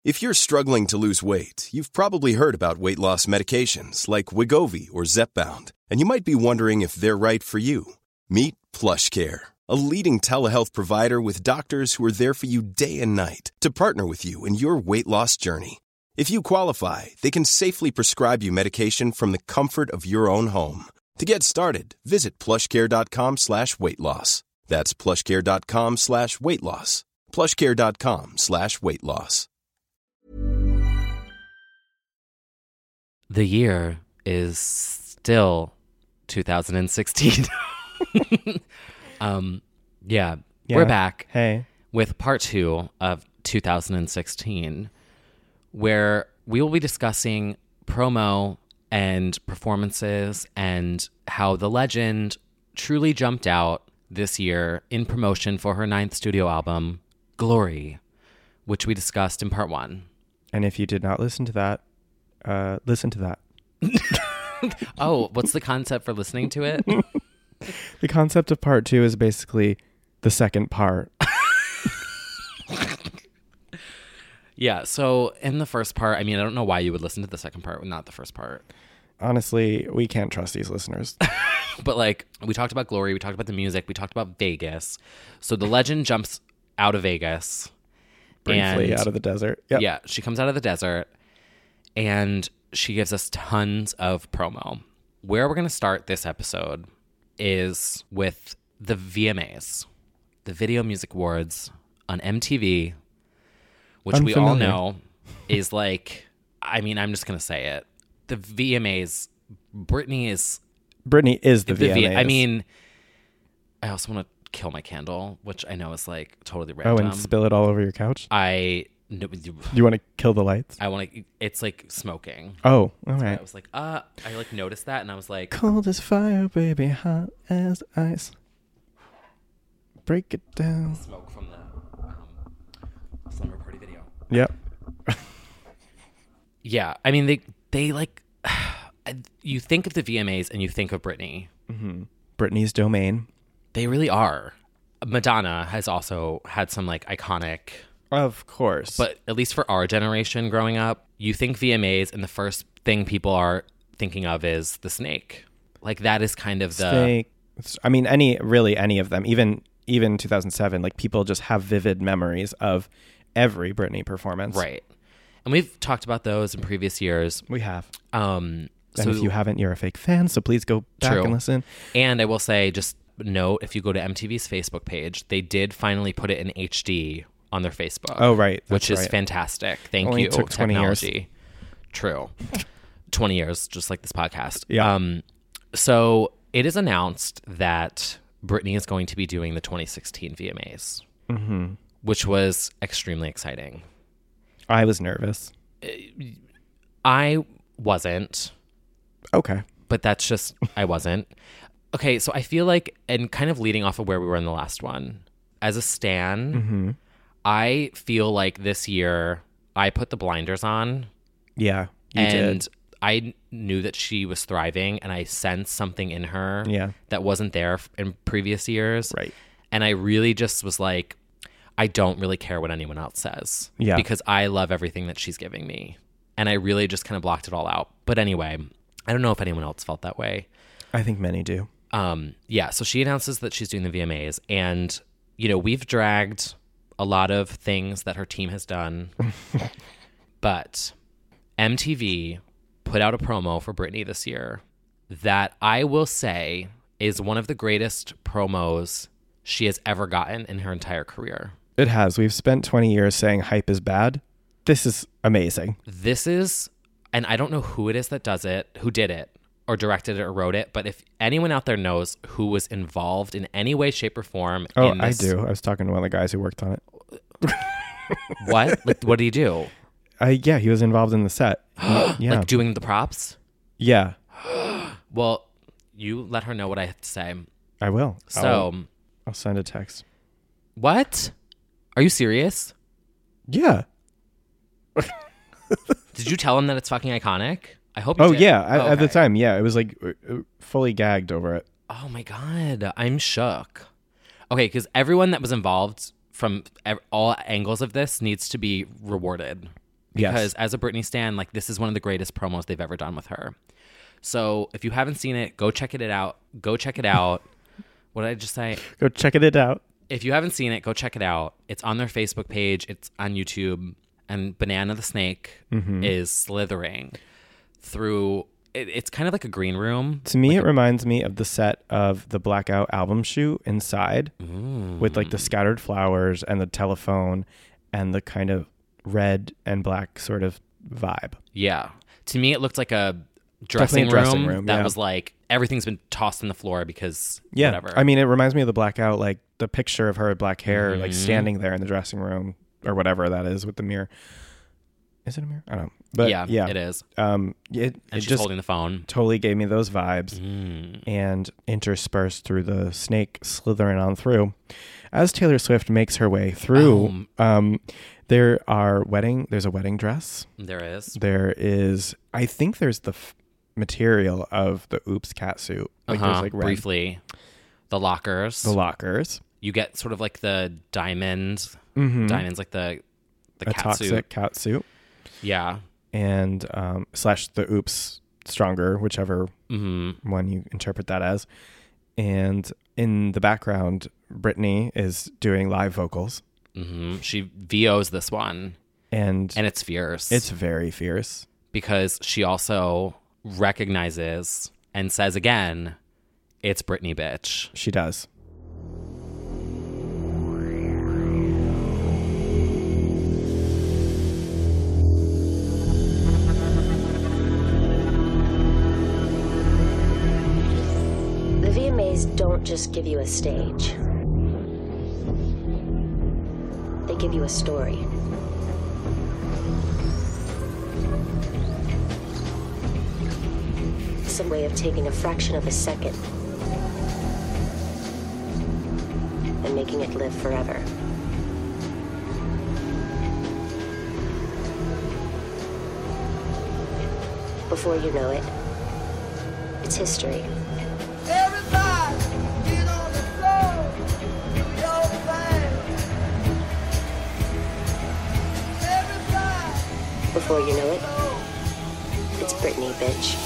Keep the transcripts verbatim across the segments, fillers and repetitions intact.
If you're struggling to lose weight, you've probably heard about weight loss medications like Wegovy or Zepbound, and you might be wondering if they're right for you. Meet PlushCare, a leading telehealth provider with doctors who are there for you day and night to partner with you in your weight loss journey. If you qualify, they can safely prescribe you medication from the comfort of your own home. To get started, visit plushcare.com slash weight loss. That's plushcare.com slash weight loss. plushcare.com slash weight loss. The year is still two thousand sixteen. um, yeah, Yeah. we're back Hey. with part two of two thousand sixteen, where we will be discussing promo and performances and how the legend truly jumped out this year in promotion for her ninth studio album, Glory, which we discussed in part one. And if you did not listen to that, uh, listen to that. Oh, what's the concept for listening to it? The concept of part two is basically the second part. Yeah, so in the first part, I mean, I don't know why you would listen to the second part, not the first part. Honestly, we can't trust these listeners. But like, we talked about Glory, we talked about the music, we talked about Vegas. So the legend jumps out of Vegas. Briefly and, out of the desert. Yep. Yeah, she comes out of the desert and she gives us tons of promo. Where we're going to start this episode is with the V M As, the Video Music Awards on M T V, which we all Unfamiliar. know is like, I mean, I'm just going to say it. The V M As, Britney is Britney is the, the V M As. V. I mean, I also want to kill my candle, which I know is like totally Oh, random. and spill it all over your couch? I no, You want to kill the lights? I want to. It's like smoking. Oh, all So right. I was like, uh, I like noticed that, and I was like, Cold as fire, baby, hot as ice. Break it down. smoke from the um, slumber party video. Yep. Yeah, I mean they they like you think of the V M As and you think of Britney. Mm-hmm. Britney's domain. They really are. Madonna has also had some like iconic, Of course. but at least for our generation growing up, you think V M As and the first thing people are thinking of is the snake. Like that is kind of the Snake. I mean, any really any of them. Even even two thousand seven. Like people just have vivid memories of every Britney performance. right. And we've talked about those in previous years. We have. Um, And so if you haven't, you're a fake fan. So please go back True. and listen. And I will say, just note, if you go to M T V's Facebook page, they did finally put it in H D on their Facebook. Oh, right. That's which is right. fantastic. Thank Only you, took twenty years. technology. True. twenty years, just like this podcast. Yeah. Um, so it is announced that Britney is going to be doing the twenty sixteen V M As, Mm-hmm. which was extremely exciting. I was nervous. I wasn't. Okay. But that's just, I wasn't. Okay, so I feel like, and kind of leading off of where we were in the last one, as a stan, Mm-hmm. I feel like this year I put the blinders on Yeah, you and did. I knew that she was thriving and I sensed something in her Yeah. that wasn't there f- in previous years. Right. And I really just was like, I don't really care what anyone else says. Yeah. Because I love everything that she's giving me. And I really just kind of blocked it all out. But anyway, I don't know if anyone else felt that way. I think many do. Um, yeah, so she announces that she's doing the V M As. And, you know, we've dragged a lot of things that her team has done. But M T V put out a promo for Britney this year that I will say is one of the greatest promos she has ever gotten in her entire career. It has. We've spent twenty years saying hype is bad. This is amazing. This is, and I don't know who it is that does it, who did it, or directed it, or wrote it, but if anyone out there knows who was involved in any way, shape, or form Oh, in I this, do. I was talking to one of the guys who worked on it. what? Like, what did he do? Uh, yeah, he was involved in the set. yeah. Like doing the props? yeah, Well, you let her know what I have to say. I will. So, I'll, I'll send a text. what? Are you serious? Yeah. Did you tell him that it's fucking iconic? I hope you Oh, did. yeah. I, Oh, At the okay. time, yeah. It was like uh, uh, fully gagged over it. Oh my God. I'm shook. Okay, because everyone that was involved from ev- all angles of this needs to be rewarded. because Yes. as a Britney stan, like this is one of the greatest promos they've ever done with her. So if you haven't seen it, go check it out. Go check it out. What did I just say? Go check it out. If you haven't seen it, go check it out. It's on their Facebook page. It's on YouTube. And Banana the Snake Mm-hmm. is slithering through. It, it's kind of like a green room. To me, it reminds me of the set of the Blackout album shoot inside with like the scattered flowers and the telephone and the kind of red and black sort of vibe. Yeah. To me, it looked like a dressing, Definitely a dressing room, room, that yeah. was like everything's been tossed on the floor because Yeah. whatever. I mean, it reminds me of the Blackout, like the picture of her with black hair, Mm-hmm. like standing there in the dressing room or whatever that is with the mirror. Is it a mirror? I don't know. But yeah, yeah, it is. Um, it, And it she's just holding the phone. totally gave me those vibes. Mm. And interspersed through the snake slithering on through. As Taylor Swift makes her way through, Oh. um, there are wedding. There's a wedding dress. There is. There is. I think there's the f- material of the Oops catsuit. Like uh-huh. there's like red, Briefly, the lockers. the lockers. You get sort of like the diamond. Mm-hmm. Diamonds, like the the A cat toxic suit. catsuit. Yeah. And um, slash the Oops stronger, whichever hmm one you interpret that as. And in the background, Britney is doing live vocals. hmm She V Os this one, And, and it's fierce. it's very fierce. because she also recognizes and says again, "It's Britney, bitch." She does. The V M As don't just give you a stage. They give you a story. Some way of taking a fraction of a second and making it live forever. Before you know it, it's history. Everybody, get on the floor, do your thing. Everybody, Before you know it, it's Britney, bitch.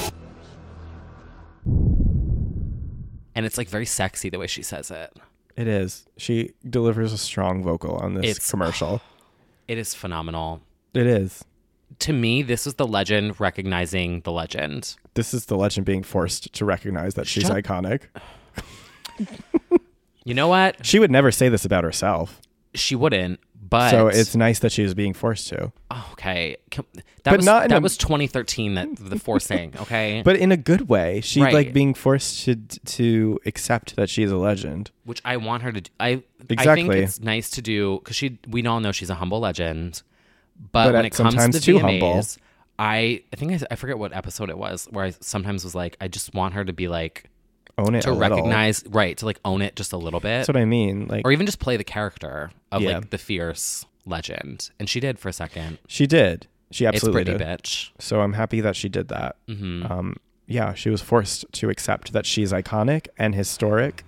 And it's like very sexy the way she says it. It is. She delivers a strong vocal on this It's- commercial. It is phenomenal. It is. To me, this is the legend recognizing the legend. This is the legend being forced to recognize that she's Shut- iconic. You know what? She would never say this about herself. She wouldn't, but So it's nice that she's being forced to. okay. Can- That But was not in that a- was twenty thirteen. That the forcing. Okay, But in a good way. She Right. like being forced to to accept that she's a legend. which I want her to. do. I I think Exactly. it's nice to do because she. We all know she's a humble legend, but, But when at- it comes to sometimes the too V M humble. As, I I think I, I forget what episode it was where I sometimes was like, I just want her to be like Own it to a little. recognize right to like own it just a little bit, That's what I mean. Like or even just play the character of Yeah. like the fierce legend, and she did for a second. she did. She It's absolutely Britney, did. bitch. So I'm happy that she did that. hmm Um, yeah, she was forced to accept that she's iconic and historic,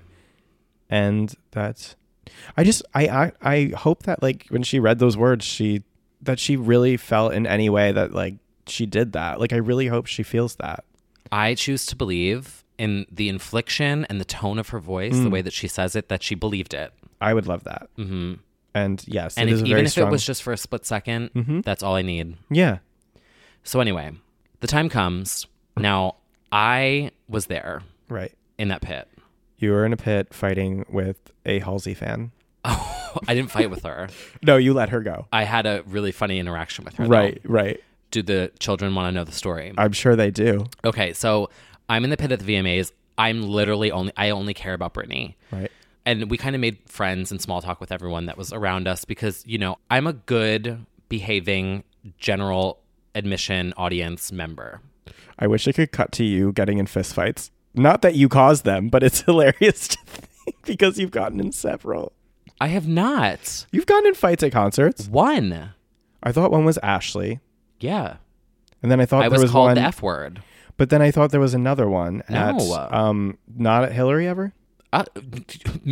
and that I just I, I I hope that like when she read those words, she that she really felt in any way that like she did that. Like I really hope she feels that. I choose to believe in the infliction and the tone of her voice, Mm. the way that she says it, that she believed it. I would love that. hmm And yes, And it if, is a even very if strong. it was just for a split second, Mhm. that's all I need. yeah, So anyway, the time comes. Now, I was there right. in that pit. You were in a pit fighting with a Halsey fan. Oh, I didn't fight with her. No, you let her go. I had a really funny interaction with her. Right, though. right. Do the children want to know the story? I'm sure they do. Okay, so I'm in the pit at the V M As. I'm literally only, I only care about Britney. Right. And we kind of made friends and small talk with everyone that was around us because, you know, I'm a good behaving general admission audience member. I wish I could cut to you getting in fistfights. Not that you caused them, but it's hilarious to think because you've gotten in several. I have not. You've gotten in fights at concerts. One. I thought one was Ashley, Yeah. and then I thought I there was was called one. the F word. But then I thought there was another one at No. um not at Hillary ever. Uh,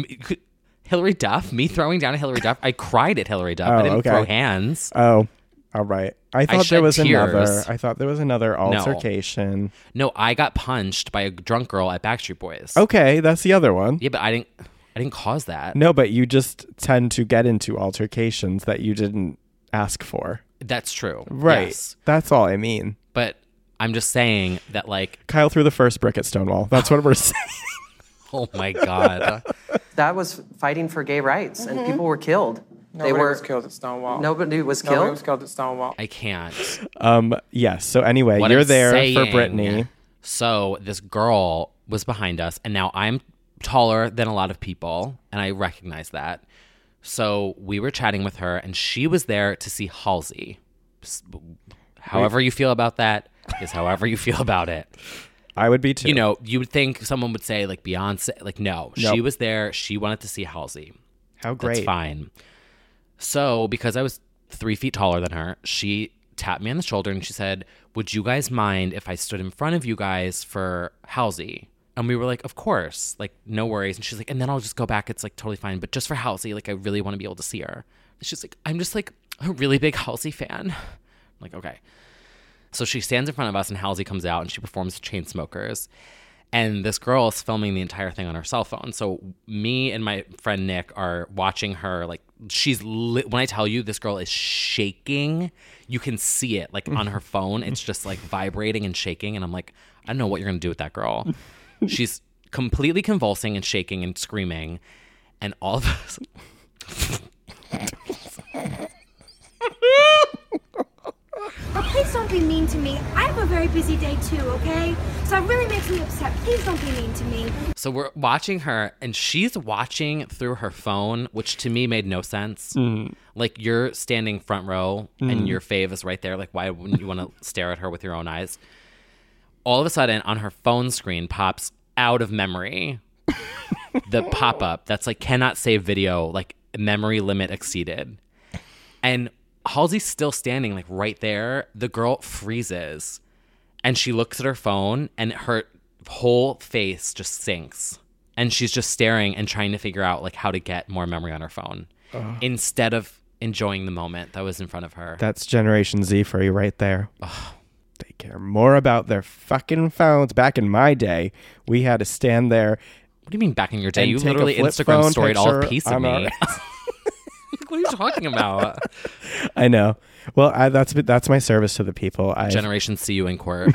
Hillary Duff? Me throwing down at Hillary Duff? I cried at Hillary Duff. I Oh, didn't okay. throw hands. Oh, All right. I thought shed there was tears. another. I thought there was another altercation. No, I got punched by a drunk girl at Backstreet Boys. Okay, that's the other one. Yeah, but I didn't. I didn't cause that. No, but you just tend to get into altercations that you didn't ask for. That's true. Right. Yes. That's all I mean. But I'm just saying that, like, Kyle threw the first brick at Stonewall. That's what we're saying. oh my God. That was fighting for gay rights, and people were killed. Nobody they were was killed at Stonewall. Nobody was Nobody killed. was killed at Stonewall. I can't. Um. Yes. So anyway, What you're I'm there saying, for Brittany. So this girl was behind us, and now I'm taller than a lot of people, and I recognize that. So we were chatting with her, and she was there to see Halsey. S- However you feel about that is however you feel about it. I would be too. You know, you would think someone would say like Beyonce. Like, no, Nope. she was there. She wanted to see Halsey. How great. That's fine. So because I was three feet taller than her, she tapped me on the shoulder and she said, would you guys mind if I stood in front of you guys for Halsey? And we were like, of course, like, no worries. And she's like, and then I'll just go back. It's like totally fine. But just for Halsey, like, I really want to be able to see her. And she's like, I'm just like a really big Halsey fan. I'm like, okay. So she stands in front of us and Halsey comes out and she performs Chainsmokers. And this girl is filming the entire thing on her cell phone. So me and my friend Nick are watching her. Like, she's li- when I tell you this girl is shaking, you can see it like on her phone. It's just like vibrating and shaking. And I'm like, I don't know what you're going to do with that girl. She's completely convulsing and shaking and screaming. And all of us. Oh, please don't be mean to me. I have a very busy day too, okay? So it really makes me upset. Please don't be mean to me. So we're watching her, and she's watching through her phone, which to me made no sense. Mm. Like, you're standing front row, Mm. and your fave is right there. Like, why wouldn't you want to stare at her with your own eyes? All of a sudden, on her phone screen pops out of memory the pop-up that's like, cannot save video, like, memory limit exceeded. And Halsey's still standing, like, right there. The girl freezes, and she looks at her phone, and her whole face just sinks. And she's just staring and trying to figure out, like, how to get more memory on her phone Ugh. instead of enjoying the moment that was in front of her. That's Generation Z for you right there. They care more about their fucking phones. Back in my day, we had to stand there. What do you mean back in your day? and You take a literally flip Instagram phone storied all picture piece of on me. our- What are you talking about? I know. Well, I, that's that's my service to the people. I Generation see you in court.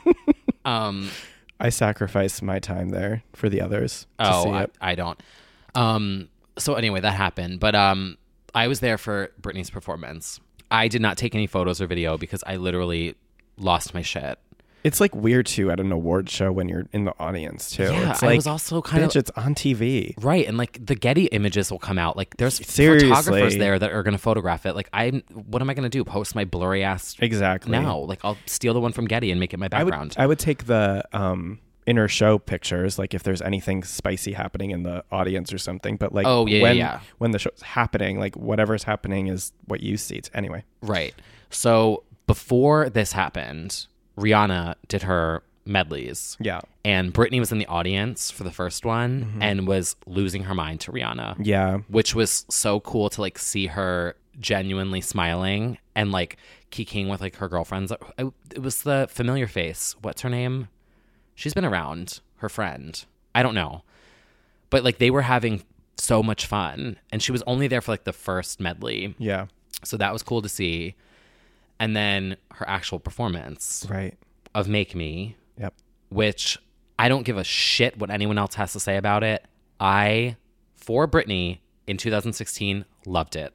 um, I sacrifice my time there for the others to oh, see I, it. I don't. Um, so anyway, that happened. But um, I was there for Britney's performance. I did not take any photos or video because I literally lost my shit. It's like weird too at an award show when you're in the audience too. Yeah, it's I like, was also kind bitch, of it's on T V. Right, and like the Getty images will come out. Like there's Seriously. photographers there that are going to photograph it. Like I, what am I going to do? Post my blurry ass Exactly. now? Like I'll steal the one from Getty and make it my I would background. I would take the um inner show pictures, like if there's anything spicy happening in the audience or something. But like Oh, yeah, when yeah. when the show's happening, like whatever's happening is what you see. It's, anyway. Right. So before this happened, Rihanna did her medleys. Yeah. And Britney was in the audience for the first one Mm-hmm. and was losing her mind to Rihanna. Yeah. Which was so cool to like see her genuinely smiling and like kikiing with like her girlfriends. It was the familiar face. What's her name? She's been around. Her friend. I don't know. But like they were having so much fun. And she was only there for like the first medley. Yeah. So that was cool to see. And then her actual performance Right. of Make Me, Yep. which I don't give a shit what anyone else has to say about it. I, for Britney in two thousand sixteen, loved it.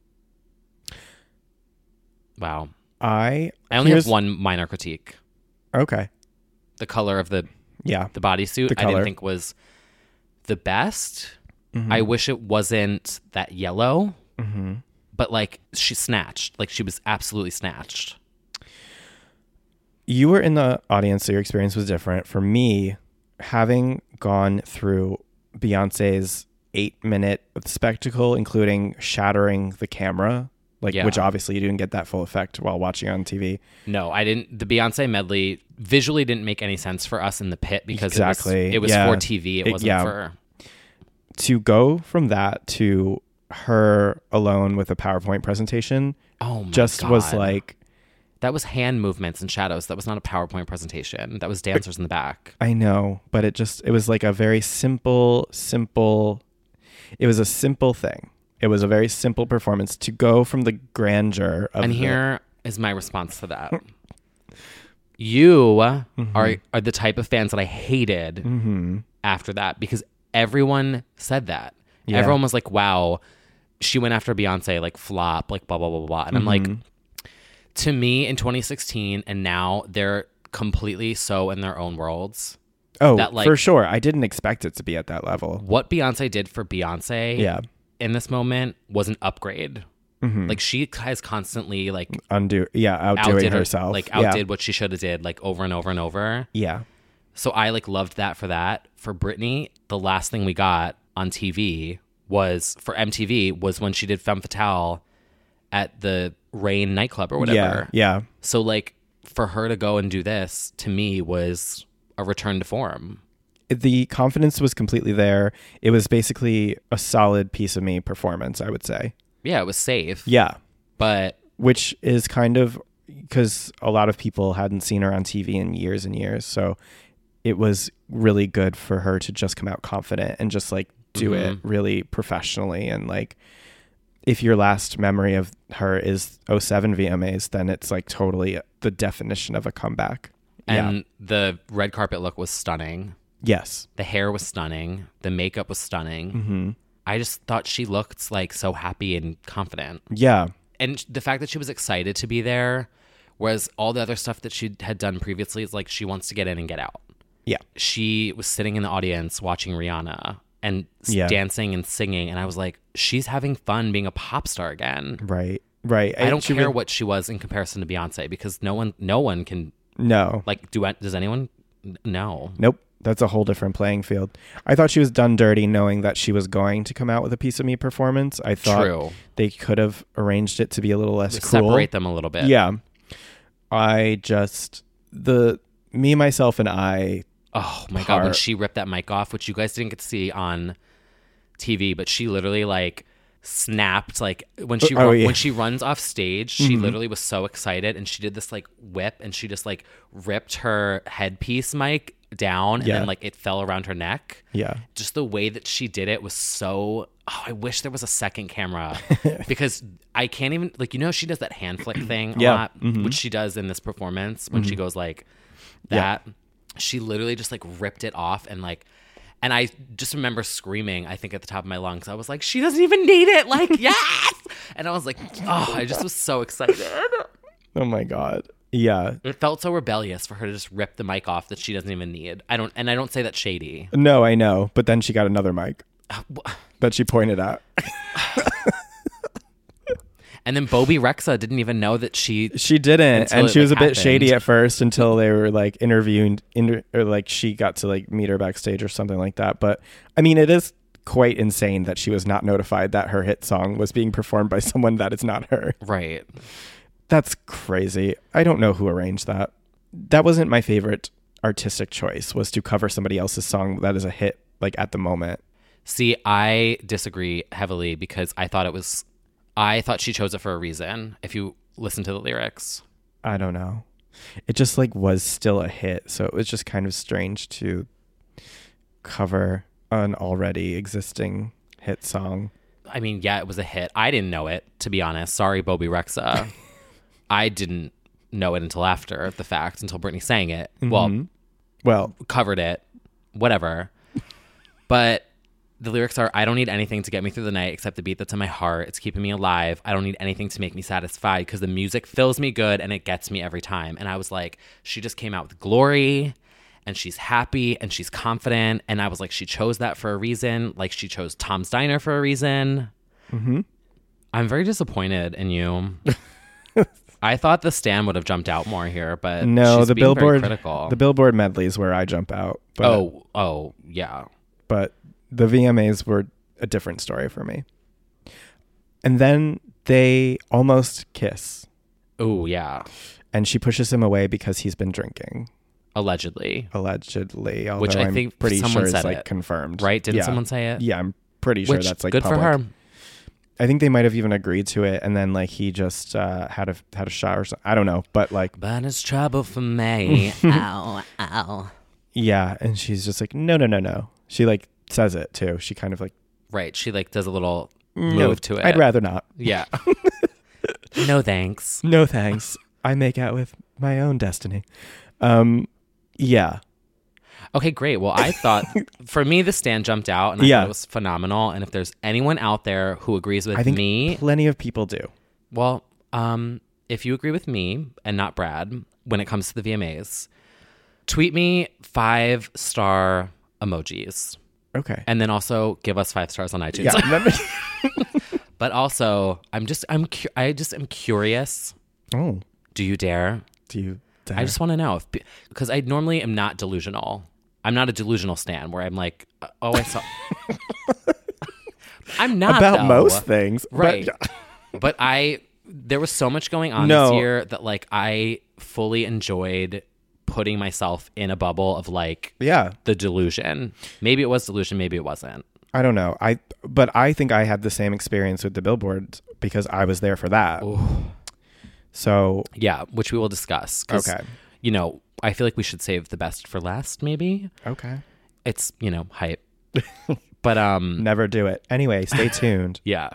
Wow. I I only here's- have one minor critique. Okay. The color of the Yeah. the bodysuit The I didn't color. think was the best. Mhm. I wish it wasn't that yellow. Mhm. But like she snatched. Like she was absolutely snatched. You were in the audience, so your experience was different. For me, having gone through Beyonce's eight-minute spectacle, including shattering the camera, like Yeah. which obviously you didn't get that full effect while watching on T V. No, I didn't. The Beyonce medley visually didn't make any sense for us in the pit because Exactly. it was, it was yeah. for T V. It, It- wasn't yeah. for. To go from that to her alone with a PowerPoint presentation Oh my just God. was like, That was hand movements and shadows. That was not a PowerPoint presentation. That was dancers in the back. I know, but it just, it was like a very simple, simple, it was a simple thing. It was a very simple performance to go from the grandeur of And the- here is my response to that. You Mm-hmm. are are the type of fans that I hated Mm-hmm. after that because everyone said that. Yeah. Everyone was like, wow, she went after Beyonce, like flop, like blah, blah, blah, blah. And I'm like, Mm-hmm. to me in twenty sixteen and now they're completely so in their own worlds. Oh, that, like- for sure. I didn't expect it to be at that level. What Beyonce did for Beyonce Yeah. in this moment was an upgrade. Mm-hmm. Like she has constantly like Undo, yeah, outdoing outdid her- herself. like Yeah. outdid what she should have did like over and over and over. Yeah. So I like loved that for that. For Britney, the last thing we got on T V was for M T V was when she did Femme Fatale at the Rain nightclub or whatever. Yeah. Yeah. So like for her to go and do this to me was a return to form. The confidence was completely there. It was basically a solid piece of me performance, I would say. Yeah, it was safe. Yeah. But Which is kind of because a lot of people hadn't seen her on T V in years and years. So it was really good for her to just come out confident and just like do Mhm. it really professionally. And like, if your last memory of her is oh seven V M As, then it's like totally the definition of a comeback. and yeah. the red carpet look was stunning. Yes. The hair was stunning. The makeup was stunning. Mm-hmm. I just thought she looked like so happy and confident. Yeah. And the fact that she was excited to be there, whereas all the other stuff that she had done previously is like she wants to get in and get out. Yeah. She was sitting in the audience watching Rihanna and s- Yeah. dancing and singing, and I was like, she's having fun being a pop star again. Right. Right. I don't she care re- what she was in comparison to Beyonce because no one, no one can No. like do. Does anyone? N- No. Nope. That's a whole different playing field. I thought she was done dirty knowing that she was going to come out with a Piece of Me performance. I thought True. they could have arranged it to be a little less cruel. Separate them a little bit. Yeah. I just, the, me, myself, and I, Oh my god, when part. she ripped that mic off, which you guys didn't get to see on T V, but she literally like snapped like when she Oh, run- yeah. when she runs off stage, she Mhm. literally was so excited and she did this like whip and she just like ripped her headpiece mic down and Yeah. then like it fell around her neck. yeah. Just the way that she did it was so oh, I wish there was a second camera because I can't even like you know she does that hand flick thing a Yeah. lot, Mhm. which she does in this performance when she goes like Yeah. that. She literally just like ripped it off and like and I just remember screaming, I think at the top of my lungs. I was like, she doesn't even need it. Like, yes. And I was like, oh, I just was so excited. Oh my God. Yeah. It felt so rebellious for her to just rip the mic off that she doesn't even need. I don't, and I don't say that shady. No, I know. But then she got another mic that she pointed at. And then Bobby Rexha didn't even know that she. She didn't, Until and it, she was like, a bit happened. shady at first until they were like interviewing, inter- or like she got to like meet her backstage or something like that. But I mean, it is quite insane that she was not notified that her hit song was being performed by someone that is not her. Right. That's crazy. I don't know who arranged that. That wasn't my favorite artistic choice, was to cover somebody else's song that is a hit like at the moment. See, I disagree heavily because I thought it was. I thought she chose it for a reason. If you listen to the lyrics. I don't know. It just like was still a hit, so it was just kind of strange to cover an already existing hit song. I mean, yeah, it was a hit. I didn't know it, to be honest. Sorry, Bobby Rexha. I didn't know it until after the fact, until Britney sang it. Well, Mhm. Well, covered it, whatever. But the lyrics are, I don't need anything to get me through the night except the beat that's in my heart. It's keeping me alive. I don't need anything to make me satisfied because the music fills me good and it gets me every time. And I was like, she just came out with glory and she's happy and she's confident. And I was like, she chose that for a reason. Like she chose Tom's Diner for a reason. mm-hmm. I'm very disappointed in you. I thought the Stan would have jumped out more here, but no, she's the being very Billboard, critical. the Billboard medleys where I jump out. But, oh, oh, yeah. but the V M As were a different story for me. And then they almost kiss, Oh, yeah. and she pushes him away because he's been drinking, Allegedly. allegedly. Although Which I I'm think pretty someone sure said it's like it. confirmed, Right? Didn't Yeah. someone say it? Yeah, I'm pretty sure Which, that's like good public. for her. I think they might have even agreed to it, and then like he just uh, had a had a shot or something. I don't know, but like, But it's trouble for me. Ow, ow. yeah, and she's just like, no, no, no, no. She like says it too. She kind of like Right. She like does a little no, move to it. I'd rather not. Yeah. No thanks. No thanks. I make out with my own destiny. Um, yeah. Okay, great. Well, I thought for me the stand jumped out, and I Yeah. thought it was phenomenal. And if there's anyone out there who agrees with I think me, plenty of people do. well, um, if you agree with me and not Brad when it comes to the V M As, tweet me five star emojis, Okay. and then also give us five stars on iTunes. Yeah. that ma- But also, I'm just I'm cu- I just am curious. oh, Do you dare? do you? I just want to know if because I normally am not delusional. I'm not a delusional stan where I'm like, oh, I saw. I'm not about though. most things, but- right? But I there was so much going on No. this year that like I fully enjoyed putting myself in a bubble of like yeah. the delusion. Maybe it was delusion, maybe it wasn't. I don't know. I but I think I had the same experience with the billboard because I was there for that. So Yeah, which we will discuss. 'cause, Okay. You know, I feel like we should save the best for last. Maybe okay, it's you know hype, but um. never do it. Anyway, stay tuned. Yeah.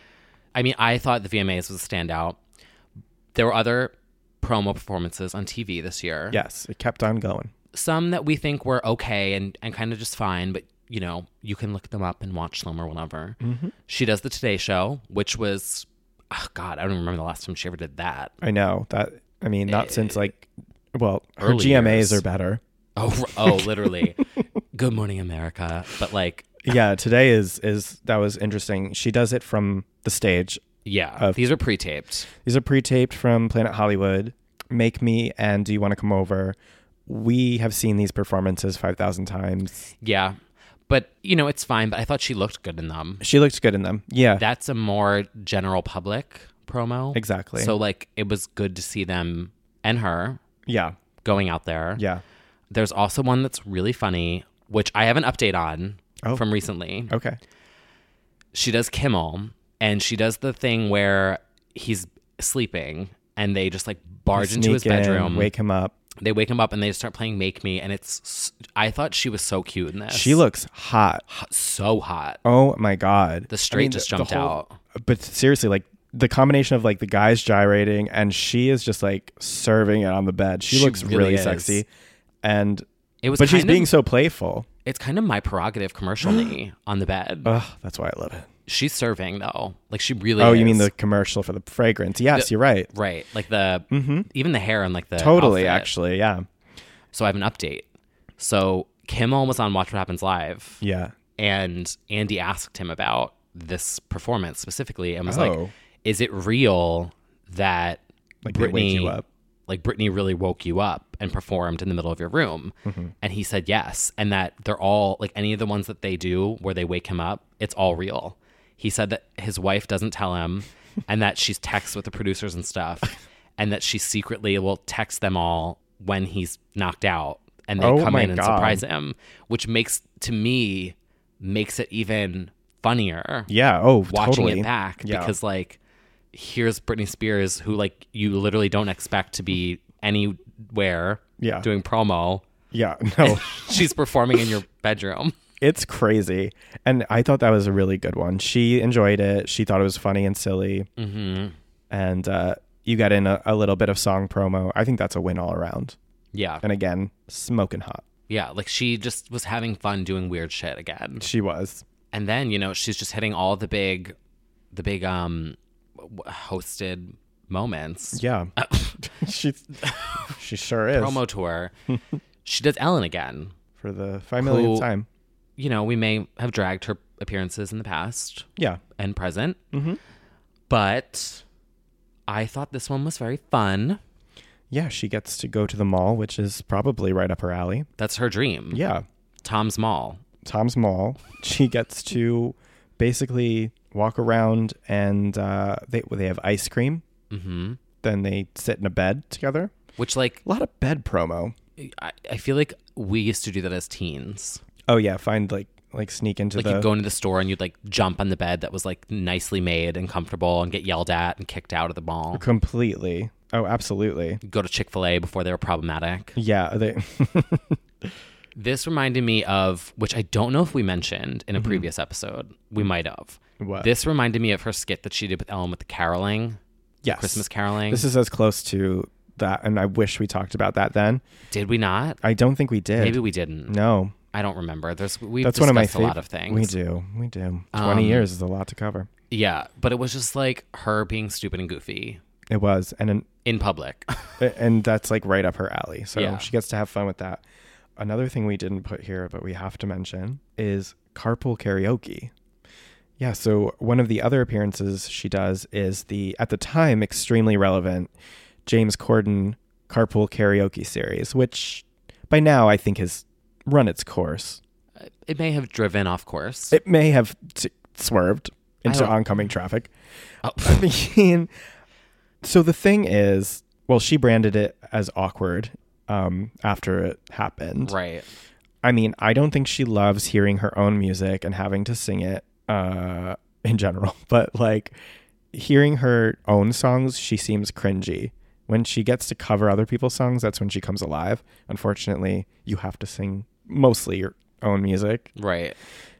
I mean, I thought the V M As was a standout. There were other promo performances on T V this year. Yes, it kept on going. Some that we think were okay and, and kind of just fine, but, you know, you can look them up and watch them or whatever. Mm-hmm. She does the Today Show, which was, oh God, I don't remember the last time she ever did that. I know that. I mean, not since like, well, her Early G M As years. are better. Oh, oh, literally. Good Morning America. But like, Yeah, today is is that was interesting. She does it from the stage. yeah, Of- these are pre-taped. These are pre-taped from Planet Hollywood. Make Me and Do You Want to Come Over? We have seen these performances five thousand times. Yeah. But, you know, it's fine. But I thought she looked good in them. She looked good in them. Yeah, That's a more general public promo. exactly. So, like, it was good to see them and her yeah, going out there. yeah. There's also one that's really funny, which I have an update on Oh. from recently. Okay. She does Kimmel, and she does the thing where he's sleeping, and they just, like, barge into his Sneak in, bedroom. wake him up. They wake him up, and they start playing Make Me, and it's... s- I thought she was so cute in this. She looks hot. so hot. Oh my god. The straight I mean, just the- the jumped whole- out. But seriously, like the combination of like the guys gyrating and she is just like serving it on the bed. She, She looks really really is. sexy. And It was but she's kind being of- so playful. It's kind of my prerogative commercially on the bed. Ugh, that's why I love it. She's serving, though. Like, she really Oh, is. you mean the commercial for the fragrance? Yes, The- you're right. Right. Like, the... Even the hair and, like, the Totally, outfit. actually, yeah. So I have an update. So Kimmel was on Watch What Happens Live, Yeah. and Andy asked him about this performance specifically, and was Oh. like, "Is it real that Like they wake Britney, you up. like Britney, really woke you up and performed in the middle of your room?" Mm-hmm. And he said yes, and that they're all like any of the ones that they do where they wake him up, it's all real. He said that his wife doesn't tell him, and that she's texts with the producers and stuff, and that she secretly will text them all when he's knocked out, and they Oh come my in and God. surprise him, which makes to me makes it even funnier. Yeah. Oh, Watching totally. it back Yeah. because like here's Britney Spears who like you literally don't expect to be anywhere Yeah. doing promo. Yeah. No. She's performing in your bedroom. It's crazy. And I thought that was a really good one. She enjoyed it. She thought it was funny and silly. Mm-hmm. And uh, you got in a, a little bit of song promo. I think that's a win all around. Yeah. And again, smoking hot. Yeah. Like she just was having fun doing weird shit again. She was. And then, you know, she's just hitting all the big, the big um w- hosted moments. Yeah. she, she sure is. Promo tour. She does Ellen again. For the five millionth Who- time. You know, we may have dragged her appearances in the past Yeah. and present. Mm-hmm. But I thought this one was very fun. Yeah, she gets to go to the mall, which is probably right up her alley. That's her dream. Yeah. Tom's Mall. Tom's Mall. She gets to basically walk around and uh, they they have ice cream. Mm-hmm. Then they sit in a bed together. Which, like, A lot of bed promo. I, I feel like we used to do that as teens. Oh yeah, find like like sneak into Like the you'd go into the store and you'd like jump on the bed that was like nicely made and comfortable and get yelled at and kicked out of the mall. completely. Oh, absolutely. Go to Chick-fil-A before they were problematic. Yeah. They This reminded me of, which I don't know if we mentioned in a previous episode. We might have. What? This reminded me of her skit that she did with Ellen with the caroling. yes. Christmas caroling. This is as close to that, and I wish we talked about that then. Did we not? I don't think we did. Maybe we didn't. No. I don't remember. There's we've That's discussed one of my a favorite. lot of things. We do. We do. twenty Um, years is a lot to cover. Yeah, but it was just like her being stupid and goofy It was. And an, in public. and that's like right up her alley. So Yeah. she gets to have fun with that. Another thing we didn't put here, but we have to mention, is carpool karaoke. Yeah, so one of the other appearances she does is the, at the time, extremely relevant James Corden carpool karaoke series, which by now I think has run its course. It may have driven off course. It may have t- swerved into don't- oncoming traffic. Oh. I mean, so the thing is, well, she branded it as awkward um, after it happened. Right. I mean, I don't think she loves hearing her own music and having to sing it uh, in general, but like hearing her own songs, she seems cringy. When she gets to cover other people's songs, that's when she comes alive. Unfortunately, you have to sing mostly your own music. Right.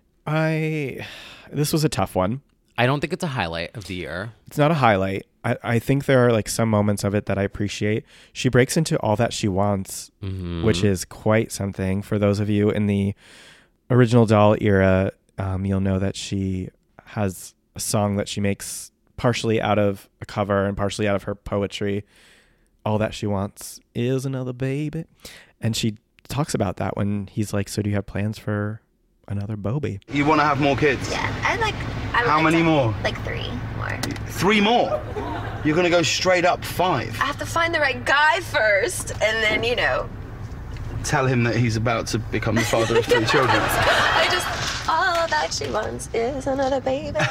I, this was a tough one. I don't think it's a highlight of the year. It's not a highlight. I, I think there are like some moments of it that I appreciate. She breaks into All That She Wants, Mm-hmm. which is quite something. For those of you in the original doll era, um, you'll know that she has a song that she makes partially out of a cover and partially out of her poetry. All That She Wants is another baby. And she talks about that when he's like, so do you have plans for another Bobby? You want to have more kids? Yeah, I like. I would How like many to- more? Like three more. Three more? You're going to go straight up five? I have to find the right guy first, and then you know. Tell him that he's about to become the father of three children. I just all that she wants is another baby.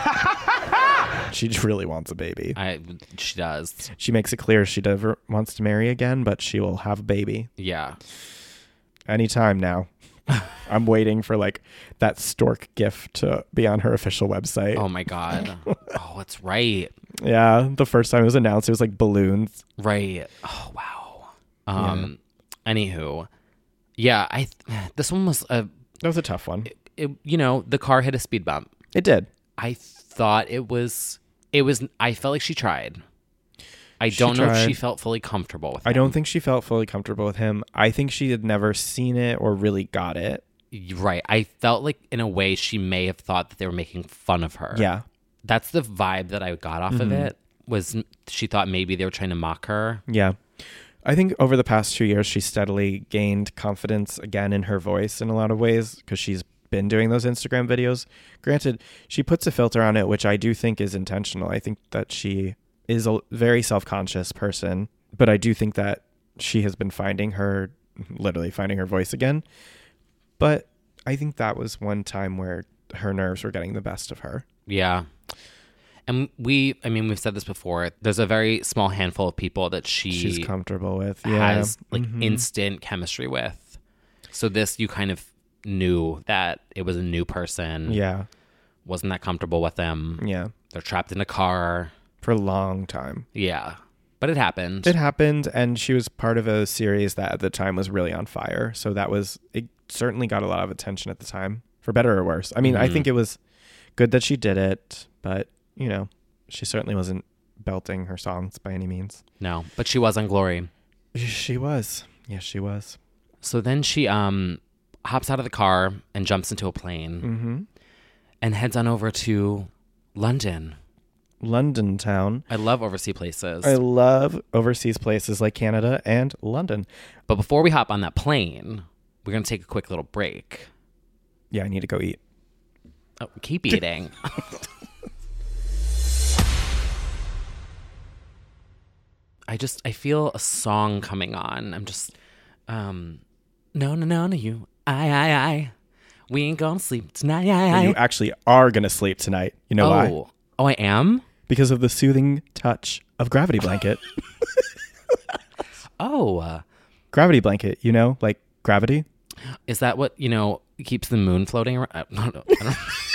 She just really wants a baby. I she does. She makes it clear she never wants to marry again, but she will have a baby Yeah. anytime now. I'm waiting for like that stork gif to be on her official website. Oh my god. Oh, that's right. Yeah, the first time it was announced, it was like balloons. Right. Oh wow. Um. Anywho, yeah. I this one was a. That was a tough one. It, you know, the car hit a speed bump. It did. I thought it was. It was. I felt like she tried. I She don't know if tried. she felt fully comfortable with it. I don't think she felt fully comfortable with him. I think she had never seen it or really got it. Right. I felt like in a way she may have thought that they were making fun of her. Yeah. That's the vibe that I got off of it. Was she thought maybe they were trying to mock her. Yeah. I think over the past two years, she steadily gained confidence again in her voice in a lot of ways because she's been doing those Instagram videos. Granted, she puts a filter on it, which I do think is intentional. I think that she is a very self-conscious person, but I do think that she has been finding her, literally finding her voice again. But I think that was one time where her nerves were getting the best of her. Yeah. And we, I mean, we've said this before. There's a very small handful of people that she She's comfortable with. Yeah. has like Mhm. instant chemistry with. So this, you kind of knew that it was a new person. Yeah. Wasn't that comfortable with them. Yeah. They're trapped in a car. For a long time. Yeah. But it happened. It happened, and she was part of a series that at the time was really on fire. So that was, it certainly got a lot of attention at the time, for better or worse. I mean, I Mhm. think it was good that she did it, but, you know, she certainly wasn't belting her songs by any means. No, but she was on Glory. She was. Yes, she was. So then she um hops out of the car and jumps into a plane Mm-hmm. and heads on over to London. London town. I love overseas places. I love overseas places like Canada and London. But before we hop on that plane, we're going to take a quick little break. Yeah, I need to go eat. Oh, keep eating. I just, I feel a song coming on. I'm just, um, no, no, no, no, you, I, I, I, we ain't gonna sleep tonight. I, I. You actually are going to sleep tonight. You know oh. why? Oh, I am? Because of the soothing touch of Gravity Blanket. Oh, uh, Gravity Blanket, you know, like gravity. is that what, you know, keeps the moon floating around. I don't know. I don't know.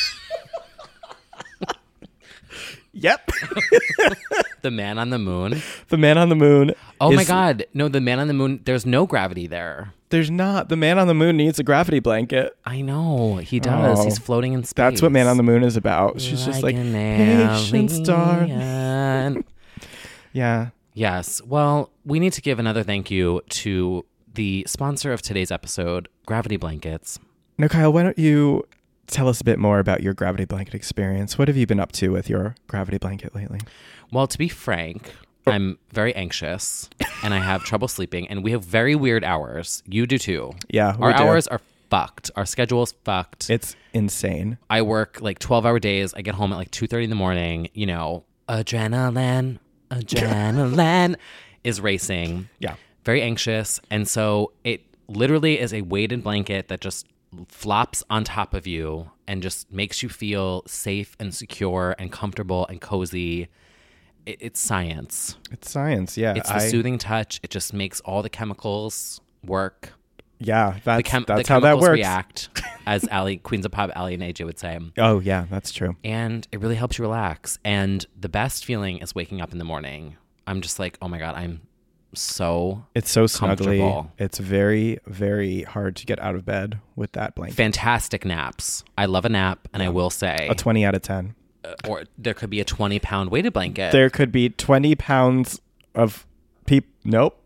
Yep. The man on the moon. The man on the moon. Oh is, my God. No, the man on the moon, there's no gravity there. There's not. The man on the moon needs a gravity blanket. I know. He does. Oh, He's floating in space. That's what Man on the Moon is about. She's just like, patience, darling. Yeah. Yes. Well, we need to give another thank you to the sponsor of today's episode, Gravity Blankets. Now, Kyle, why don't you tell us a bit more about your gravity blanket experience? What have you been up to with your gravity blanket lately? Well, to be frank, I'm very anxious and I have trouble sleeping, and we have very weird hours. You do too. Yeah, we Our do. hours are fucked. Our schedule's fucked. It's insane. I work like twelve hour days. I get home at like two thirty in the morning. You know, adrenaline, adrenaline is racing. Yeah. Very anxious. And so it literally is a weighted blanket that just flops on top of you and just makes you feel safe and secure and comfortable and cozy. It, it's science. It's science, yeah. It's the I, soothing touch. It just makes all the chemicals work. Yeah, that's, the chem- that's the how that works. react, as Ali, Queens of Pop, Ali and A J would say. Oh, yeah, that's true. And it really helps you relax. And the best feeling is waking up in the morning. I'm just like, oh my God, I'm so It's so snuggly. comfortable. It's very, very hard to get out of bed with that blanket. Fantastic naps. I love a nap, and I will say A twenty out of ten. uh, or there could be a twenty pound weighted blanket. There could be twenty pounds of peep. Nope.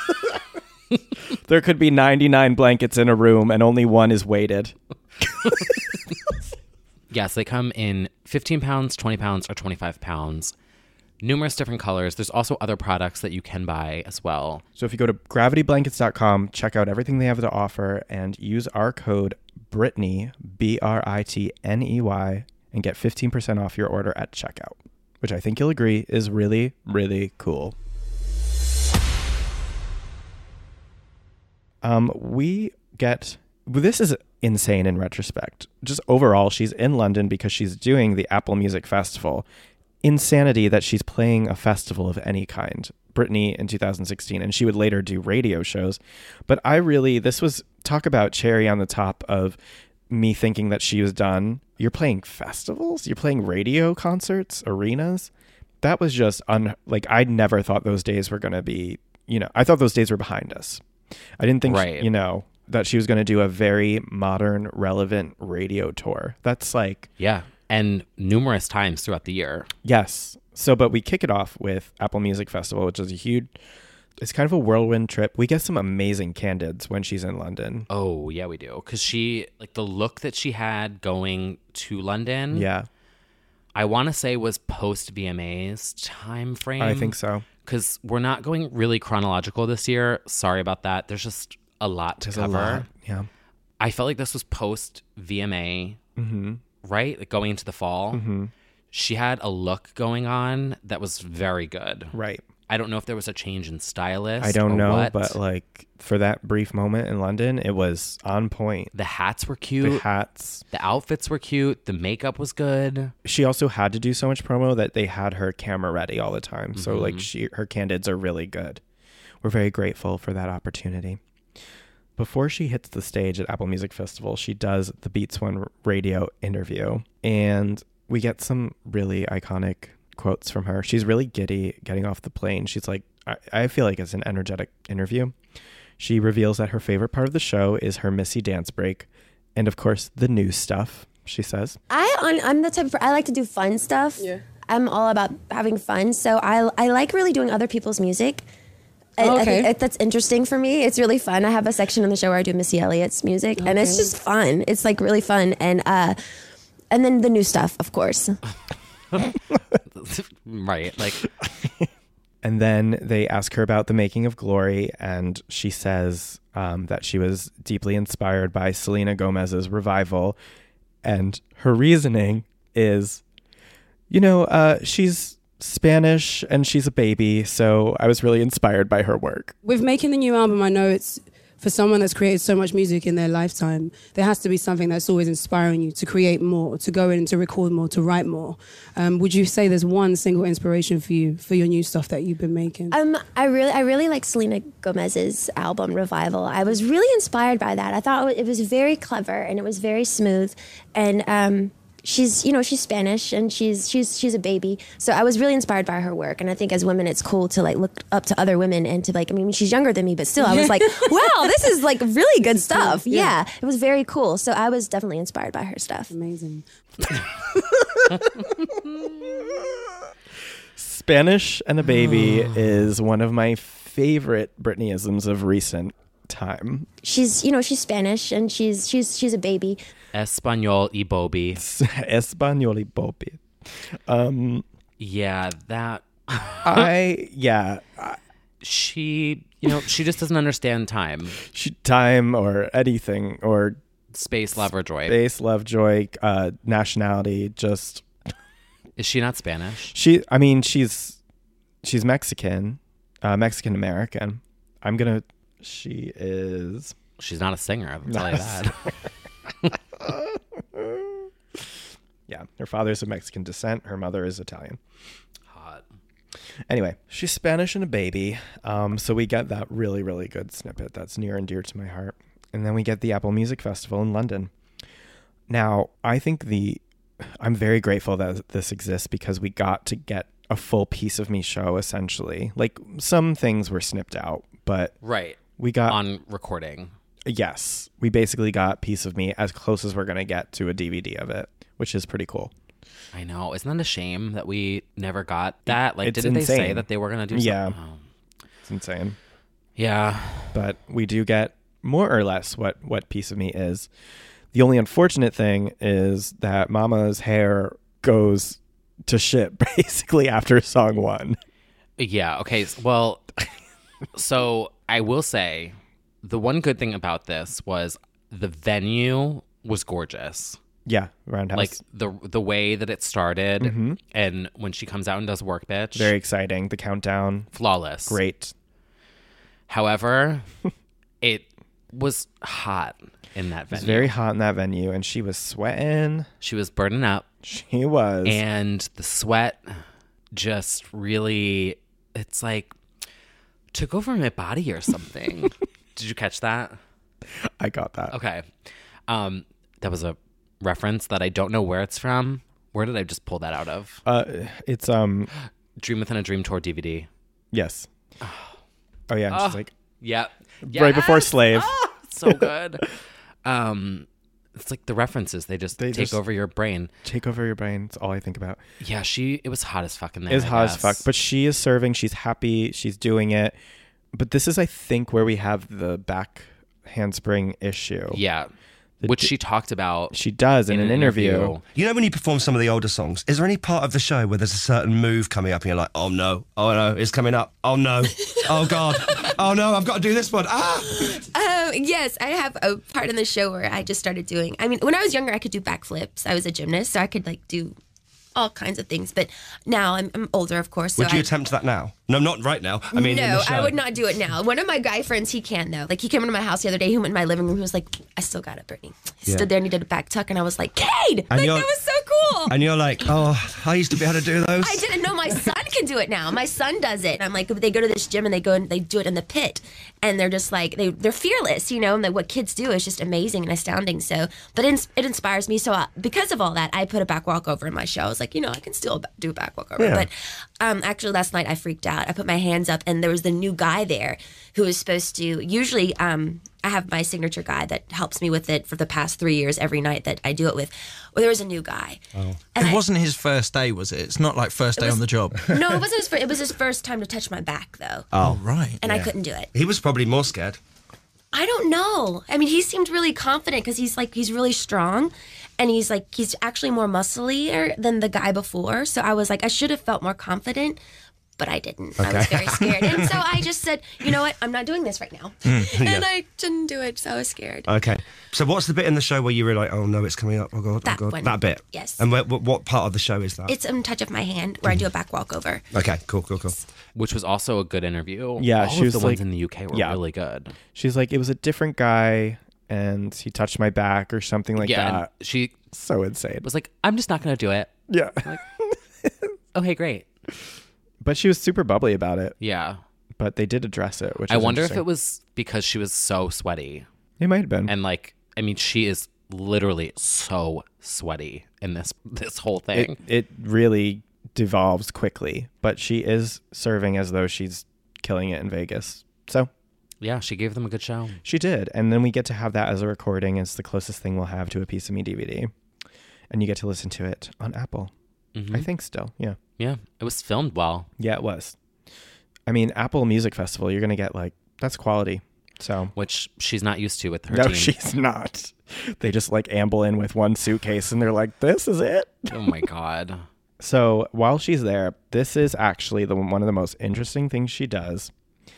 There could be ninety-nine blankets in a room and only one is weighted. Yes, they come in fifteen pounds, twenty pounds, or twenty-five pounds. Numerous different colors. There's also other products that you can buy as well. So if you go to gravity blankets dot com, check out everything they have to offer and use our code Brittany, B R I T N E Y, and get fifteen percent off your order at checkout, which I think you'll agree is really, really cool. Um, we get, well, this is insane in retrospect. Just overall, she's in London because she's doing the Apple Music Festival. Insanity that she's playing a festival of any kind. Britney in two thousand sixteen, and she would later do radio shows. But I really, this was, talk about cherry on the top of me thinking that she was done. You're playing festivals? You're playing radio concerts, arenas? That was just, un, like, I never thought those days were going to be, you know, I thought those days were behind us. I didn't think, Right. you know, that she was going to do a very modern, relevant radio tour. That's like... Yeah. And numerous times throughout the year. Yes. So, but we kick it off with Apple Music Festival, which is a huge, it's kind of a whirlwind trip. We get some amazing candids when she's in London. Oh, yeah, we do. Because she, like the look that she had going to London. Yeah. I want to say was post V M A's time frame. I think so. Because we're not going really chronological this year. Sorry about that. There's just a lot to There's cover. a lot. Yeah. I felt like this was post V M A, Mm-hmm. right? Like going into the fall. Mm-hmm. She had a look going on that was very good. Right. I don't know if there was a change in stylist. I don't or know, what. but like for that brief moment in London, it was on point. The hats were cute. The hats. The outfits were cute. The makeup was good. She also had to do so much promo that they had her camera ready all the time. Mm-hmm. So like she, her candids are really good. We're very grateful for that opportunity. Before she hits the stage at Apple Music Festival, she does the Beats One radio interview, and we get some really iconic quotes from her. She's really giddy getting off the plane. She's like, I, I feel like it's an energetic interview. She reveals that her favorite part of the show is her Missy dance break, and of course the new stuff, she says. I, I'm the type of, I like to do fun stuff. Yeah. I'm all about having fun, so I, I like really doing other people's music. I, Oh, I okay. think that's interesting for me. It's really fun. I have a section in the show where I do Missy Elliott's music, and it's Okay. just fun. It's like really fun, and uh, and then the new stuff, of course. Right. Like, And then they ask her about the making of Glory, and she says um, that she was deeply inspired by Selena Gomez's Revival, and her reasoning is, you know, uh, she's Spanish and she's a baby, so I was really inspired by her work. With making the new album, I know it's for someone that's created so much music in their lifetime, there has to be something that's always inspiring you to create more, to go in, to record more, to write more. Um, would you say there's one single inspiration for you for your new stuff that you've been making? Um, I really, I really like Selena Gomez's album Revival. I was really inspired by that. I thought it was very clever and it was very smooth, and um, she's, you know, she's Spanish and she's she's she's a baby. So I was really inspired by her work, and I think as women, it's cool to like look up to other women and to like, I mean, she's younger than me, but still, I was like, wow, this is like really good stuff. Yeah. yeah, it was very cool. So I was definitely inspired by her stuff. Amazing. Spanish and a baby is one of my favorite Britney-isms of recent time. She's, you know, she's Spanish and she's she's she's a baby. Espanol y Bobby. Espanol y Bobby. Um, yeah, that. I yeah. I, she, you know, she just doesn't understand time. She time or anything or space, love, or joy. Space, love, joy, uh, nationality. Just. Is she not Spanish? She, I mean, she's she's Mexican, uh, Mexican American. I'm gonna. She is. She's not a singer. I'll tell you that. Yeah, her father's of Mexican descent. Her mother is Italian. Hot. Anyway, she's Spanish and a baby. Um, so we get that really, really good snippet that's near and dear to my heart. And then we get the Apple Music Festival in London. Now, I think the, I'm very grateful that this exists because we got to get a full Piece of Me show, essentially. Like, some things were snipped out, but right. we got on recording. Yes, we basically got Piece of Me as close as we're going to get to a D V D of it, which is pretty cool. I know. Isn't that a shame that we never got that? Like, It's didn't insane. they say that they were going to do something? Yeah. Oh. It's insane. Yeah. But we do get more or less what, what Piece of Me is. The only unfortunate thing is that Mama's hair goes to shit basically after song one. Yeah. Okay. Well, so I will say the one good thing about this was the venue was gorgeous. Yeah, Roundhouse. Like the the way that it started, mm-hmm. and when she comes out and does Work Bitch. Very exciting. The countdown. Flawless. Great. However, it was hot in that venue. It was very hot in that venue, and she was sweating. She was burning up. She was. And the sweat just really, it's like, took over my body or something. Did you catch that? I got that. Okay. Um, that was a reference that I don't know where it's from. Where did I just pull that out of? Uh, it's um, Dream Within a Dream Tour D V D. Yes. Oh yeah, and oh, she's like, yep, right yes! before Slave. Oh, so good. um, it's like the references; they just They take just over your brain. Take over your brain. It's all I think about. Yeah, she. It was hot as fuck in there. It was I hot guess. as fuck, but she is serving. She's happy. She's doing it. But this is, I think, where we have the back handspring issue. Yeah. The Which d- she talked about. She does in, in an, an interview. interview. You know when you perform some of the older songs, is there any part of the show where there's a certain move coming up and you're like, oh no, oh no, it's coming up, oh no, oh God, oh no, I've got to do this one, ah! Um, yes, I have a part in the show where I just started doing, I mean, when I was younger, I could do backflips. I was a gymnast, so I could like do all kinds of things. But now I'm, I'm older, of course. So Would you I, attempt that now? No, not right now. I mean, in no, the show. I would not do it now. One of my guy friends, he can though. Like he came into my house the other day. He went in my living room. He was like, "I still got it, Brittany." He Yeah. stood there and he did a back tuck, and I was like, "Cade!" And Like you're- that was so cool. And you're like, oh, I used to be able to do those. I didn't know my son can do it now. My son does it. I'm like, they go to this gym and they go and they do it in the pit, and they're just like they they're fearless, you know. And like, what kids do is just amazing and astounding. So, but it, ins- it inspires me. So uh, because of all that, I put a back walkover in my show. I was like, you know, I can still ba- do a back walkover. Yeah. But um, actually, last night I freaked out. I put my hands up, and there was the new guy there who was supposed to. Usually, um, I have my signature guy that helps me with it for the past three years every night that I do it with. Well, there was a new guy. Oh. And It I- wasn't his first day, was it? It's not like first day was- on the job. No, it wasn't his first. It was his first time to touch my back, though. Oh, right. And I couldn't do it. He was probably more scared. I don't know. I mean, he seemed really confident because he's like, he's really strong. And he's like, he's actually more musclier than the guy before. So I was like, I should have felt more confident. but I didn't. I was very scared. And so I just said, you know what? I'm not doing this right now. Mm, yeah. And I didn't do it, so I was scared. Okay. So what's the bit in the show where you were like, oh no, it's coming up, oh God, That oh God. one. That bit? Yes. And wh- what part of the show is that? It's a touch of my hand where I do a back walkover. Okay, cool, cool, cool. Which was also a good interview. Yeah, All she of was the like, ones in the U K were yeah. really good. She's like, it was a different guy and he touched my back or something like yeah, that. and she So insane. was like, I'm just not going to do it. Yeah. Like, okay, great. But she was super bubbly about it. Yeah. But they did address it, which I was wonder if interesting. it was because she was so sweaty. It might have been. And like, I mean, she is literally so sweaty in this this whole thing. It, it really devolves quickly, but she is serving as though she's killing it in Vegas. So yeah, she gave them a good show. she did. And then we get to have that as a recording. It's the closest thing we'll have to a Piece of Me D V D. And you get to listen to it on Apple. Mm-hmm. I think still, yeah. Yeah, it was filmed well. Yeah, it was. I mean, Apple Music Festival, you're going to get like, that's quality. So, which she's not used to with her no, team. she's not. They just like amble in with one suitcase and they're like, this is it. Oh my God. So while she's there, this is actually the one of the most interesting things she does.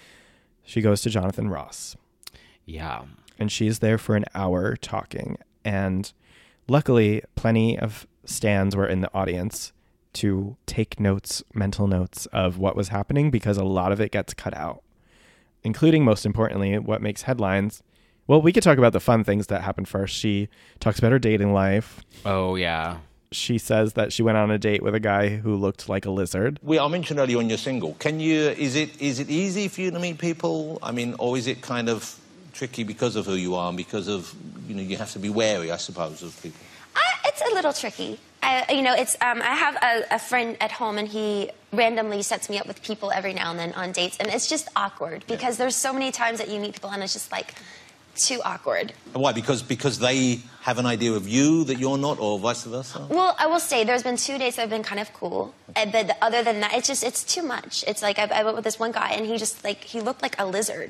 She goes to Jonathan Ross. Yeah. And she's there for an hour talking. And luckily, plenty of stands were in the audience to take notes, mental notes of what was happening, because a lot of it gets cut out, including, most importantly, what makes headlines. Well, we could talk about the fun things that happened first. She talks about her dating life. Oh, yeah. She says that she went on a date with a guy who looked like a lizard. Well, I mentioned earlier on you're single. Can you, is it is it easy for you to meet people? I mean, or is it kind of tricky because of who you are and because of, you know, you have to be wary, I suppose, of people? Uh, it's a little tricky. I, you know, it's. Um, I have a, a friend at home, and he randomly sets me up with people every now and then on dates, and it's just awkward because there's so many times that you meet people, and it's just like too awkward. And why? Because because they have an idea of you that you're not, or vice versa? Well, I will say there's been two dates that have been kind of cool, uh, but other than that, it's just it's too much. It's like I, I went with this one guy, and he just like he looked like a lizard.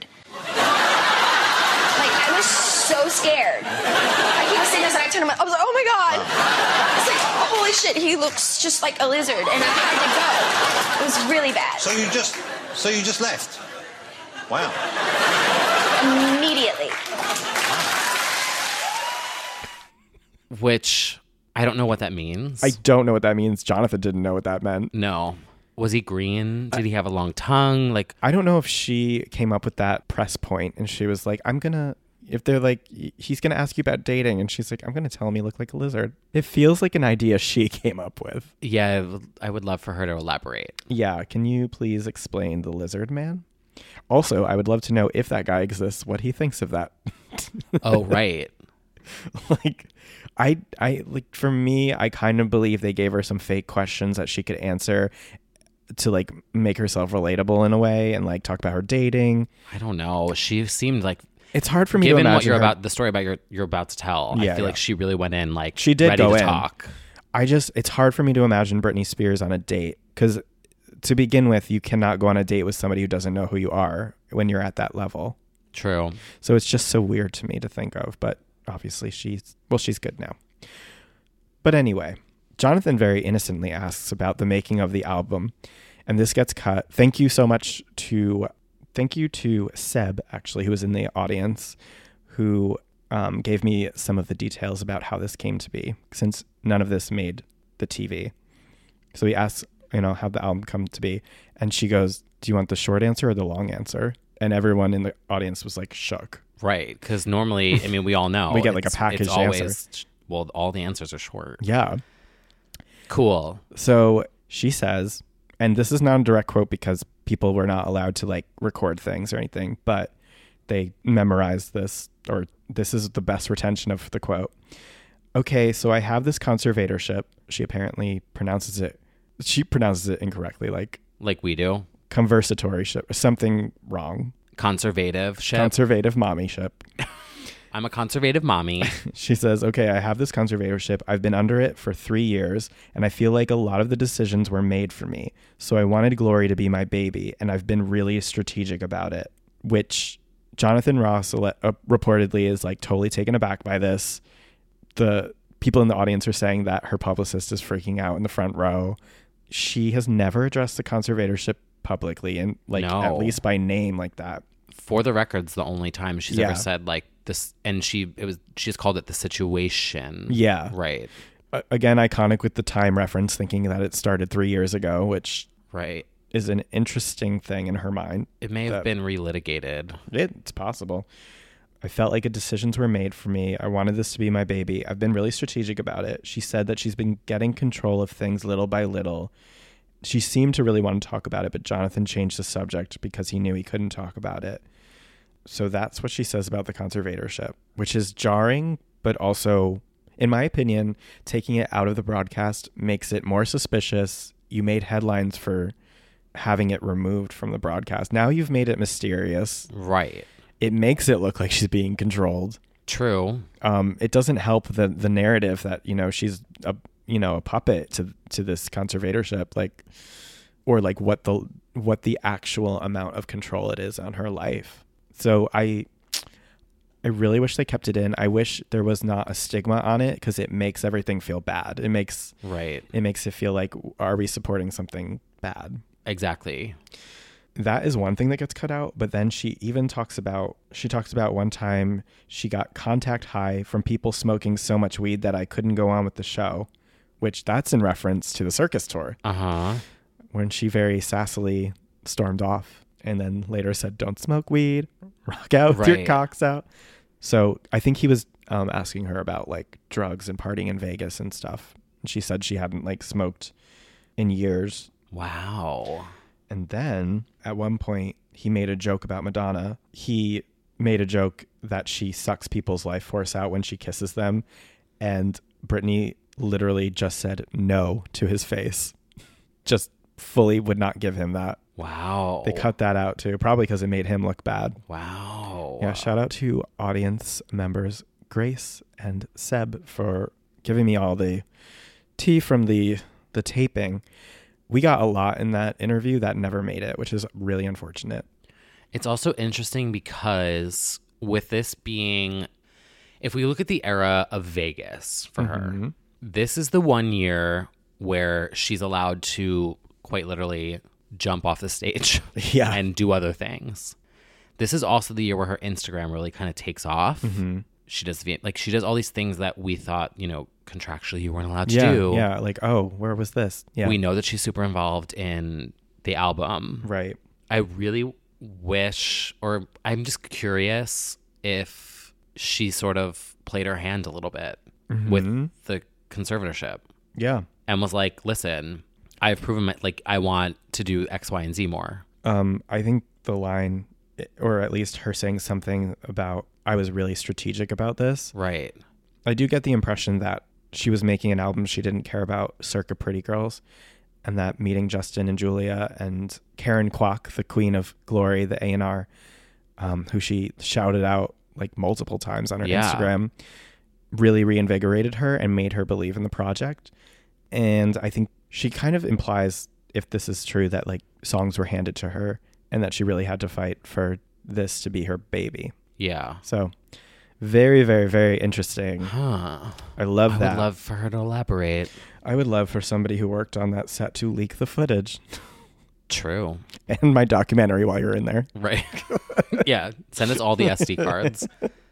Like, I was so scared. Like, he was saying this, and I turned him, I was like, oh my God. I was like, holy shit, he looks just like a lizard, and I had to go. It was really bad. So you just, so you just left? Wow. Immediately. Which, I don't know what that means. I don't know what that means. Jonathan didn't know what that meant. No. Was he green? Did he have a long tongue? Like, I don't know if she came up with that press point and she was like, I'm gonna, if they're like, he's gonna ask you about dating, and she's like, I'm gonna tell him you look like a lizard. It feels like an idea she came up with. Yeah, I would love for her to elaborate. Yeah, can you please explain the lizard man? Also, I would love to know, if that guy exists, what he thinks of that. Oh, right. Like, I, I, like, for me, I kind of believe they gave her some fake questions that she could answer to like make herself relatable in a way and like talk about her dating. I don't know. She seemed like, it's hard for me given to imagine what you're her. about, the story about you're you're about to tell. Yeah, I feel yeah. like she really went in like she did ready go to in. talk. I just, it's hard for me to imagine Britney Spears on a date, because to begin with, you cannot go on a date with somebody who doesn't know who you are when you're at that level. True. So it's just so weird to me to think of, but obviously she's, well, she's good now. But anyway, Jonathan very innocently asks about the making of the album, and this gets cut. Thank you so much to, thank you to Seb, actually, who was in the audience, who um, gave me some of the details about how this came to be, since none of this made the T V. So he asks, you know, how'd the album come to be? And she goes, do you want the short answer or the long answer? And everyone in the audience was like shook. Right. Because normally, I mean, we all know. We get like a it's- packaged it's always, answer. Well, all the answers are short. Yeah. Cool. So she says, and this is not a direct quote because people were not allowed to like record things or anything, but they memorized this, or this is the best retention of the quote. Okay, so I have this conservatorship. She apparently pronounces it, she pronounces it incorrectly, like Like we do. conversatorship, something wrong. Conservative ship. Conservative mommy ship. I'm a conservative mommy. She says, okay, I have this conservatorship. I've been under it for three years, and I feel like a lot of the decisions were made for me. So I wanted Glory to be my baby, and I've been really strategic about it, which Jonathan Ross uh, reportedly is like totally taken aback by this. The people in the audience are saying that her publicist is freaking out in the front row. She has never addressed the conservatorship publicly and like No. at least by name like that. For the record's the only time she's Yeah. ever said like this, and she it was she's called it the situation. Yeah. Right. Uh, again, iconic with the time reference, thinking that it started three years ago, which Right. is an interesting thing in her mind. It may have that- been relitigated. It's possible. I felt like decisions were made for me. I wanted this to be my baby. I've been really strategic about it. She said that she's been getting control of things little by little. She seemed to really want to talk about it, but Jonathan changed the subject because he knew he couldn't talk about it. So that's what she says about the conservatorship, which is jarring, but also, in my opinion, taking it out of the broadcast makes it more suspicious. You made headlines for having it removed from the broadcast. Now you've made it mysterious. Right. It makes it look like she's being controlled. True. Um, it doesn't help the the narrative that, you know, she's a you know a puppet to to this conservatorship, like, or like what the what the actual amount of control it is on her life. So I I really wish they kept it in. I wish there was not a stigma on it because it makes everything feel bad. It makes Right. It makes it feel like, are we supporting something bad? Exactly. That is one thing that gets cut out. But then she even talks about, she talks about one time she got contact high from people smoking so much weed that I couldn't go on with the show, which that's in reference to the circus tour. Uh-huh. When she very sassily stormed off and then later said, don't smoke weed, rock out with your Right. cocks out. So I think he was um, asking her about like drugs and partying in Vegas and stuff. And she said she hadn't like smoked in years. Wow. And then at one point he made a joke about Madonna. He made a joke that she sucks people's life force out when she kisses them. And Britney literally just said no to his face. Just fully would not give him that. Wow. They cut that out too, probably because it made him look bad. Wow. Yeah, shout out to audience members Grace and Seb for giving me all the tea from the the taping. We got a lot in that interview that never made it, which is really unfortunate. It's also interesting because with this being, if we look at the era of Vegas for Mhm. her, this is the one year where she's allowed to quite literally jump off the stage Yeah. and do other things. This is also the year where her Instagram really kind of takes off. Mhm. She does the- like she does all these things that we thought, you know, contractually you weren't allowed to yeah, do. Yeah, like, oh, where was this? Yeah. We know that she's super involved in the album. Right. I really wish, or I'm just curious if she sort of played her hand a little bit Mhm. with the conservatorship. Yeah. And was like, listen, I've proven my, like, I want to do X, Y, and Z more. Um, I think the line, or at least her saying something about, I was really strategic about this. Right. I do get the impression that she was making an album she didn't care about, circa Pretty Girls, and that meeting Justin and Julia and Karen Kwok, the queen of glory, the A and R, um, who she shouted out like multiple times on her Yeah. Instagram, really reinvigorated her and made her believe in the project. And I think she kind of implies, if this is true, that like songs were handed to her and that she really had to fight for this to be her baby. Yeah. So very, very, very interesting. Huh. I love I that. would love for her to elaborate. I would love for somebody who worked on that set to leak the footage. True. And my documentary while you're in there. Right. Yeah. Send us all the S D cards.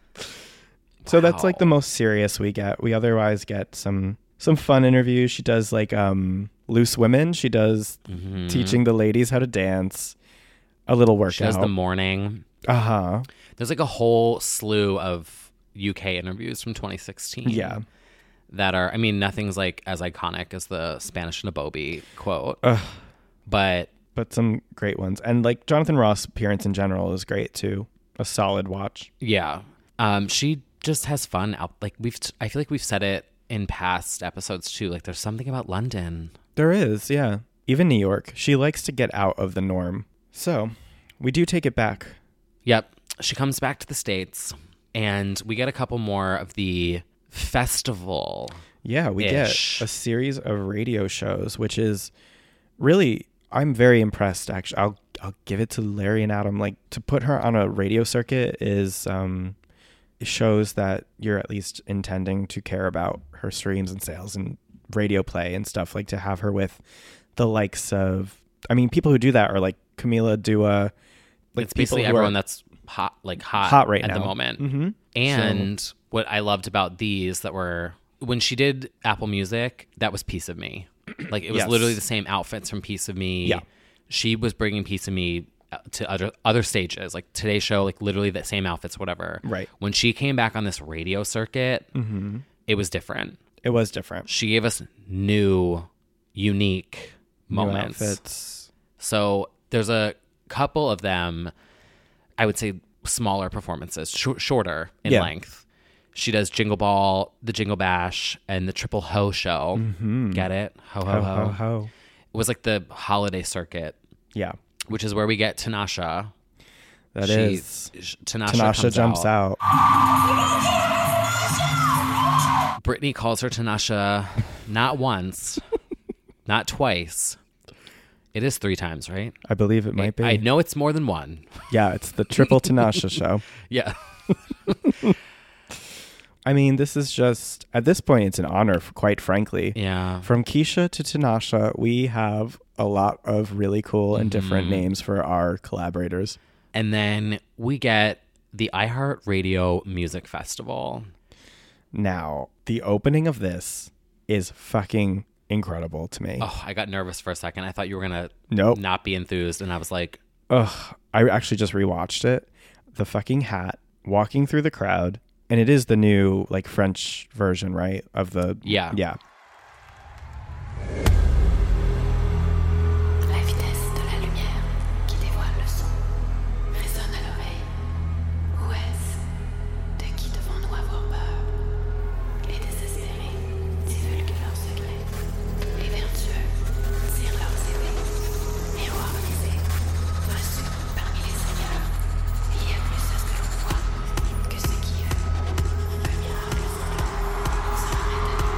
So that's like the most serious we get. We otherwise get some some fun interviews. She does like um Loose Women. She does Mhm. teaching the ladies how to dance. A little workout. She does the morning. Uh-huh. There's like a whole slew of U K interviews from twenty sixteen. Yeah. That are, I mean, nothing's like as iconic as the Spanish Nabobi quote. Ugh. But But some great ones. And like Jonathan Ross' appearance in general is great too. A solid watch. yeah, um, she just has fun out. Like we've, I feel like we've said it in past episodes too. Like there's something about London. There is, yeah. Even New York. She likes to get out of the norm. So we do take it back. Yep. She comes back to the States and we get a couple more of the festival. Yeah, we Ish. get a series of radio shows, which is really, I'm very impressed. Actually, I'll I'll give it to Larry and Adam. Like to put her on a radio circuit is um, it shows that you're at least intending to care about her streams and sales and radio play and stuff. Like to have her with the likes of, I mean, people who do that are like Camila, Dua. Like it's basically people who everyone are that's hot, like hot, hot right at now the moment. Mm-hmm. And So- what I loved about these that were when she did Apple Music, that was Piece of Me. Like it was Yes. literally the same outfits from Piece of Me. Yeah. She was bringing Piece of Me to other other stages, like Today's Show, like literally the same outfits, whatever. Right. When she came back on this radio circuit, Mhm. it was different. It was different. She gave us new, unique New moments. outfits. So there's a couple of them, I would say smaller performances, sh- shorter in Yeah. length. She does Jingle Ball, the Jingle Bash, and the Triple Ho Show. Mhm. Get it? Ho, ho, Ho, ho. ho, ho. It was like the holiday circuit. Yeah. Which is where we get Tanasha. That She- is. sh- Tanasha, Tanasha comes jumps out. Brittany calls her Tanasha not once, not twice. It is three times, right? I believe it might be. I know it's more than one. Yeah, it's the triple Tanasha show. Yeah. I mean, this is just, at this point, it's an honor, f- quite frankly. Yeah. From Keisha to Tanasha, we have a lot of really cool and different Mhm. names for our collaborators. And then we get the iHeartRadio Music Festival. Now, the opening of this is fucking incredible to me. Oh, I got nervous for a second. I thought you were going to Nope. not be enthused. And I was like, Ugh, I actually just rewatched it. The fucking hat, walking through the crowd, and it is the new like French version, right? Of the Yeah. yeah. La vitesse de la lumière qui dévoile le son résonne à l'oreille. Où est-ce de qui devons-nous avoir peur? Les désespérés divulguent leurs secrets. Les vertueux tirent leurs épées. Miroir brisé, reçu parmi les seigneurs. Il y a plus à ce que l'on voit que ce qui est. Un miracle sanglant se remet à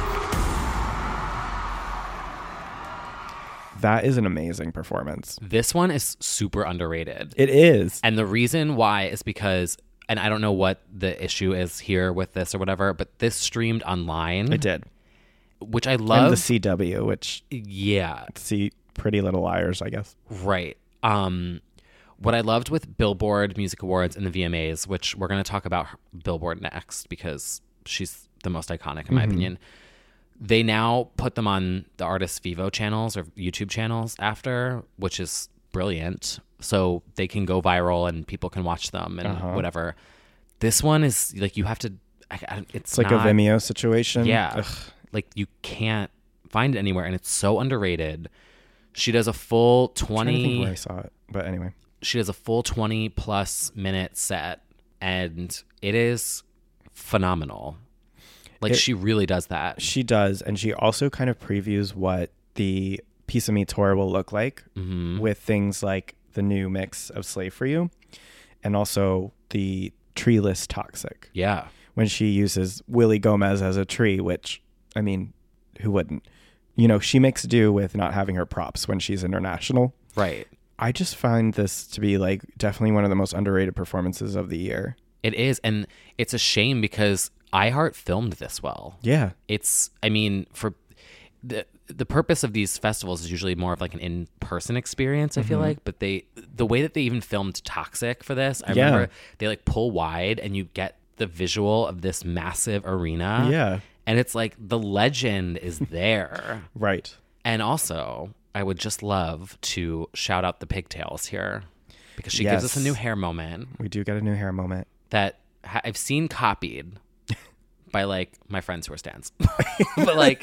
That is an amazing performance. this one is super underrated. It is. And the reason why is because, and I don't know what the issue is here with this or whatever, but this streamed online. It did. Which I And love. the C W, which yeah. see Pretty Little Liars, I guess. Right. Um, what I loved with Billboard Music Awards and the V M As, which we're going to talk about Billboard next because she's the most iconic in my Mhm. opinion. They now put them on the artist Vivo channels or YouTube channels after, which is brilliant. So they can go viral and people can watch them and Uh-huh. whatever. This one is like you have to. I, I, it's, It's like not- a Vimeo situation. Yeah, Ugh. like you can't find it anywhere, and it's so underrated. She does a full I'm trying to think twenty. where I saw it, but anyway. She does a full twenty plus minute set, and it is phenomenal. Like It- she really does that. She does, and she also kind of previews what the Piece of Me tour will look like Mhm. with things like the new mix of Slave for You and also the treeless Toxic. Yeah. When she uses Willie Gomez as a tree, which, I mean, who wouldn't? You know, she makes do with not having her props when she's international. Right. I just find this to be like definitely one of the most underrated performances of the year. It is, and it's a shame because iHeart filmed this well. Yeah. It's, I mean, for the the purpose of these festivals is usually more of like an in-person experience, I feel Mhm. like, but they the way that they even filmed Toxic for this, I Yeah. remember they like pull wide and you get the visual of this massive arena. Yeah. And it's like the legend is there. Right. And also, I would just love to shout out the pigtails here because she gives us a Yes. new hair moment We do get a new hair moment. that ha- I've seen copied by like my friends who are stans, but like,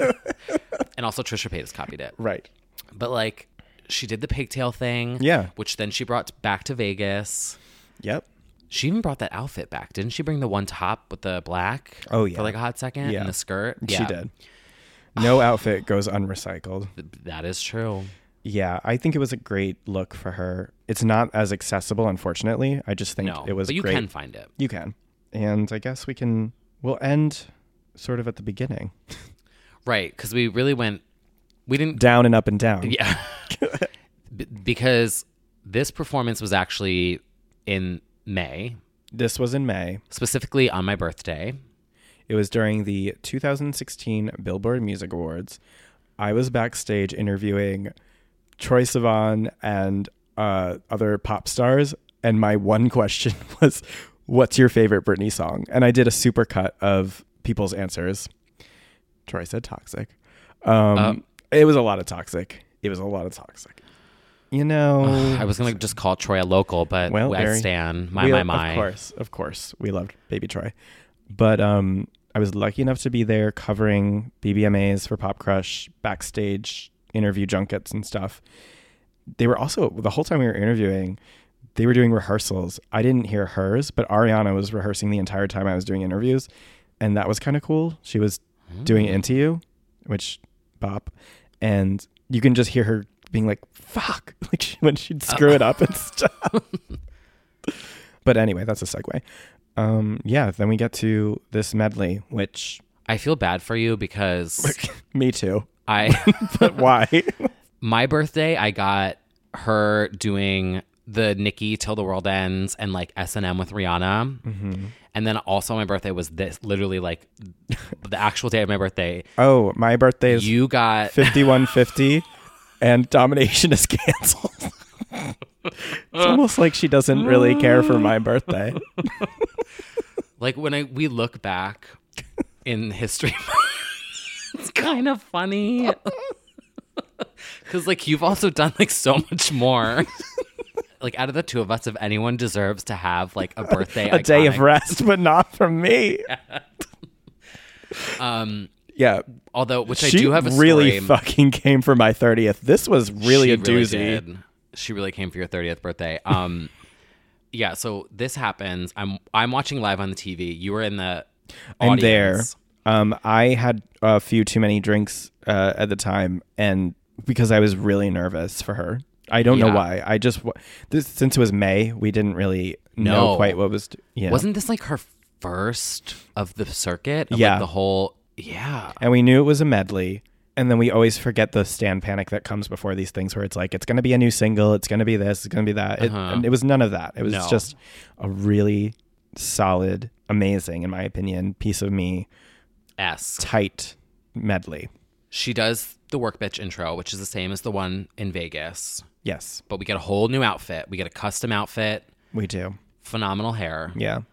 and also Trisha Paytas copied it. Right. But like, she did the pigtail thing. Yeah. Which then she brought back to Vegas. Yep. She even brought that outfit back. Didn't she bring the one top with the black? Oh, yeah. For like a hot second? Yeah. And the skirt? She Yeah. did. No outfit goes unrecycled. That is true. Yeah, I think it was a great look for her. It's not as accessible, unfortunately. I just think No, it was but you great. can find it. You can. And I guess we can, we'll end sort of at the beginning. Right. Because we really went, we didn't. Down and up and down. Yeah. B- because this performance was actually in May. This was in May. Specifically on my birthday. It was during the two thousand sixteen Billboard Music Awards. I was backstage interviewing Troye Sivan and uh, other pop stars, and my one question was, "What's your favorite Britney song?" And I did a super cut of people's answers. Troy said "Toxic." Um, Um, it was a lot of Toxic. It was a lot of Toxic. You know, I was gonna just call Troy a local, but well, I Barry, stand my we- my my. Of course, of course, we loved Baby Troy, but um, I was lucky enough to be there covering B B M As for Pop Crush, backstage interview junkets and stuff. They were also, the whole time we were interviewing, they were doing rehearsals. I didn't hear hers, but Ariana was rehearsing the entire time I was doing interviews, and that was kind of cool. She was Mm. doing Into You, which bop, and you can just hear her being like, "Fuck," like she, when she'd screw it up and stuff. But anyway, that's a segue. Um, yeah, then we get to this medley, which I feel bad for you because me too. I but why? My birthday, I got her doing the Nicki Till the World Ends and like S and M with Rihanna. Mm-hmm. And then also my birthday was this, literally like the actual day of my birthday. Oh, my birthday is you got fifty-one fifty and Domination is canceled. It's almost like she doesn't really care for my birthday. Like when I we look back in history, it's kind of funny. Because like you've also done like so much more. Like out of the two of us, if anyone deserves to have like a birthday, a iconic, day of rest, but not from me. Yeah. um, yeah. Although, which she I do have a really story. fucking came for my thirtieth. This was really She a doozy. did. She really came for your thirtieth birthday. Um, yeah. So this happens. I'm I'm watching live on the T V. You were in the I'm there. audience. Um, I had a few too many drinks uh, at the time, and because I was really nervous for her. I don't know Yeah. why. I just this since it was May, we didn't really know No. quite what was. Yeah. Wasn't this like her first of the circuit? Of, Yeah. Like, the whole. Yeah. And we knew it was a medley. And then we always forget the stand panic that comes before these things where it's like, it's going to be a new single. It's going to be this. It's going to be that. It, Uh-huh. and it was none of that. It was No. just a really solid, amazing, in my opinion, piece of me. S. Tight medley. She does the work bitch intro, which is the same as the one in Vegas. Yes. But we get a whole new outfit. We get a custom outfit. We do. Phenomenal hair. Yeah.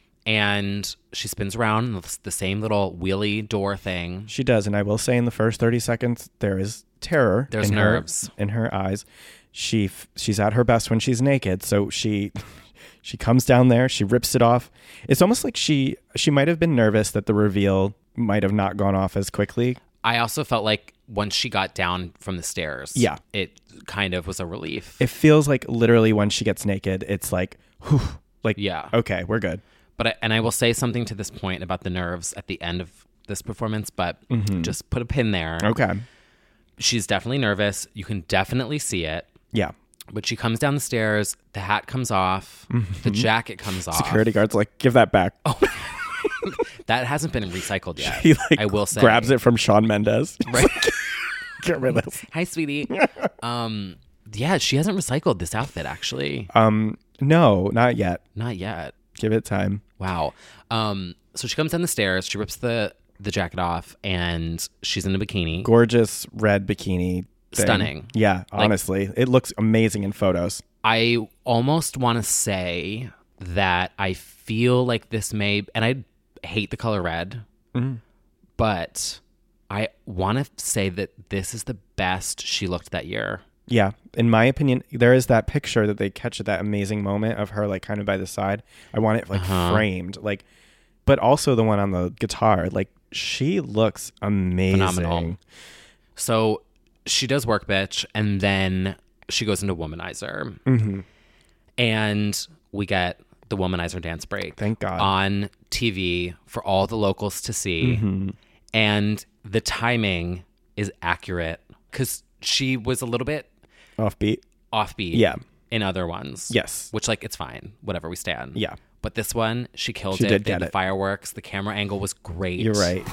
And she spins around in the- the same little wheelie door thing. She does. And I will say in the first thirty seconds, there is terror. There's in nerves. Her, in her eyes. She f- She's at her best when she's naked. So she she comes down there. She rips it off. It's almost like she she might have been nervous that the reveal might have not gone off as quickly. I also felt like once she got down from the stairs, Yeah. it kind of was a relief. It feels like literally when she gets naked, it's like, whew, like, Yeah. okay, we're good. But I, and I will say something to this point about the nerves at the end of this performance, but Mhm. just put a pin there. Okay. She's definitely nervous. You can definitely see it. Yeah. But she comes down the stairs. The hat comes off. The Mhm. jacket comes off. Security guard's like, give that back. Oh. That hasn't been recycled yet. He like I will say. grabs it from Shawn Mendes. Right. Get rid of this. Hi, sweetie. um, yeah, she hasn't recycled this outfit actually. Um, no, not yet. Not yet. Give it time. Wow. Um, so she comes down the stairs. She rips the the jacket off, and she's in a bikini. Gorgeous red bikini. thing. Stunning. Yeah, Like- honestly, it looks amazing in photos. I almost want to say that I feel like this may, and I hate the color red, Mm. but I want to say that this is the best she looked that year. Yeah, in my opinion, there is that picture that they catch at that amazing moment of her like kind of by the side. I want it like Uh-huh. framed, like, but also the one on the guitar. Like she looks amazing. Phenomenal. So she does work bitch, and then she goes into womanizer. Mhm. And we get the womanizer dance break. Thank God. On T V for all the locals to see. Mhm. And the timing is accurate because she was a little bit Offbeat. offbeat Yeah. in other ones. Yes. Which, like, it's fine. Whatever, we stand. Yeah. But this one, she killed She it. did They had get the it. fireworks. The camera angle was great. You're right.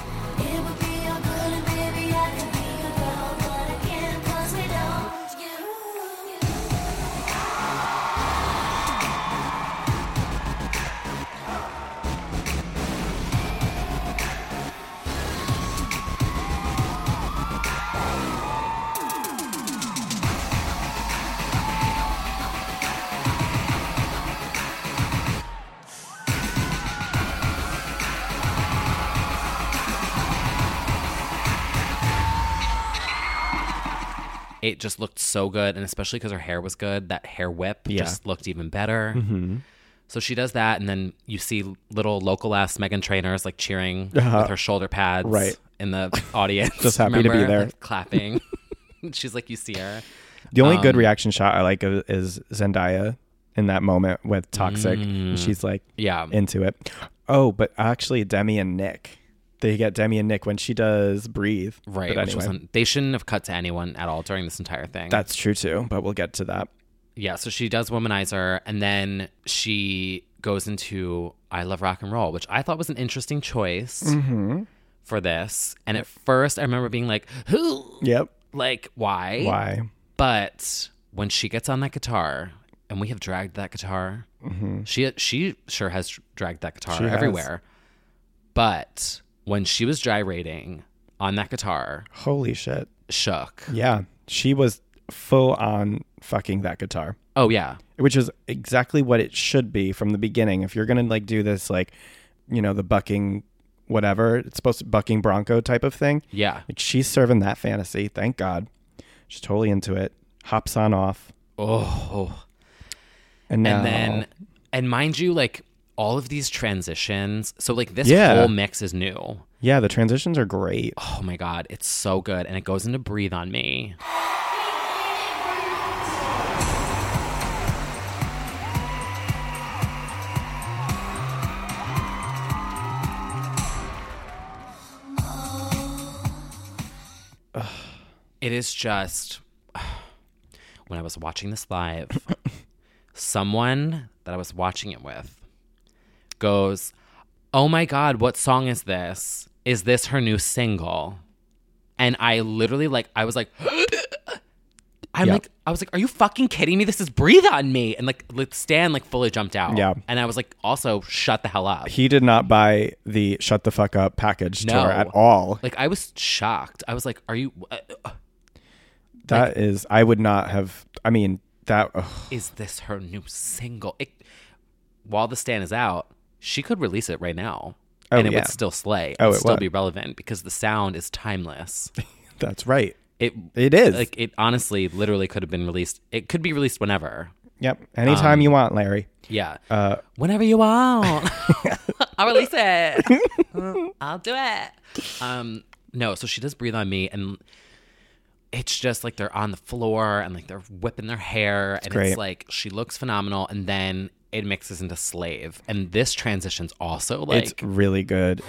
it just looked so good. And especially because her hair was good, that hair whip Yeah. just looked even better. Mm-hmm. So she does that. And then you see little local ass Meghan trainers like cheering Uh-huh. with her shoulder pads Right. in the audience. Just happy to be Remember? there. Like, clapping. She's like, you see her. The only good Um, reaction shot I like is- is Zendaya in that moment with Toxic. Mm. She's like Yeah. into it. Oh, but actually Demi and Nick. They get Demi and Nick when she does Breathe. Right. But Which anyway, wasn't, they shouldn't have cut to anyone at all during this entire thing. that's true too, but we'll get to that. Yeah, so she does Womanizer, and then she goes into I Love Rock and Roll, which I thought was an interesting choice Mm-hmm. for this. And at first, I remember being like, who? Yep. Like, why? Why? But when she gets on that guitar, and we have dragged that guitar, Mm-hmm. she she sure has dragged that guitar She has. everywhere. But when she was gyrating on that guitar, Holy shit. shook. Yeah. She was full on fucking that guitar. Oh, yeah. Which is exactly what it should be from the beginning. If you're going to like do this, like, you know, the bucking whatever, it's supposed to bucking bronco type of thing. Yeah. Like she's serving that fantasy. Thank God. She's totally into it. Hops on off. Oh. And now, And then, and mind you, like all of these transitions. So like this Yeah. whole mix is new. yeah, the transitions are great. Oh my God, it's so good. And it goes into Breathe on Me. It is just, when I was watching this live, someone that I was watching it with goes, oh my God, what song is this? Is this her new single? And I literally like, I was like, I'm Yeah. like, I was like, are you fucking kidding me? This is Breathe on Me. And like, like Stan like fully jumped out. Yeah. And I was like, also shut the hell up. He did not buy the shut the fuck up package No. tour at all. Like I was shocked. I was like, are you, uh, That is, I would not have, I mean, that, ugh. is this her new single? It, while the Stan is out, she could release it right now. Oh, and it yeah. would still slay. Oh, It would it still would. be relevant because the sound is timeless. That's right. It It is. Like it honestly literally could have been released. It could be released whenever. Yep. Anytime Um, you want, Larry. Yeah. Uh, Whenever you want. I'll release it. I'll do it. Um, no, so she does Breathe on Me, and it's just like they're on the floor and like they're whipping their hair, and great. it's like she looks phenomenal, and then it mixes into Slave. And this transition's also like it's really good.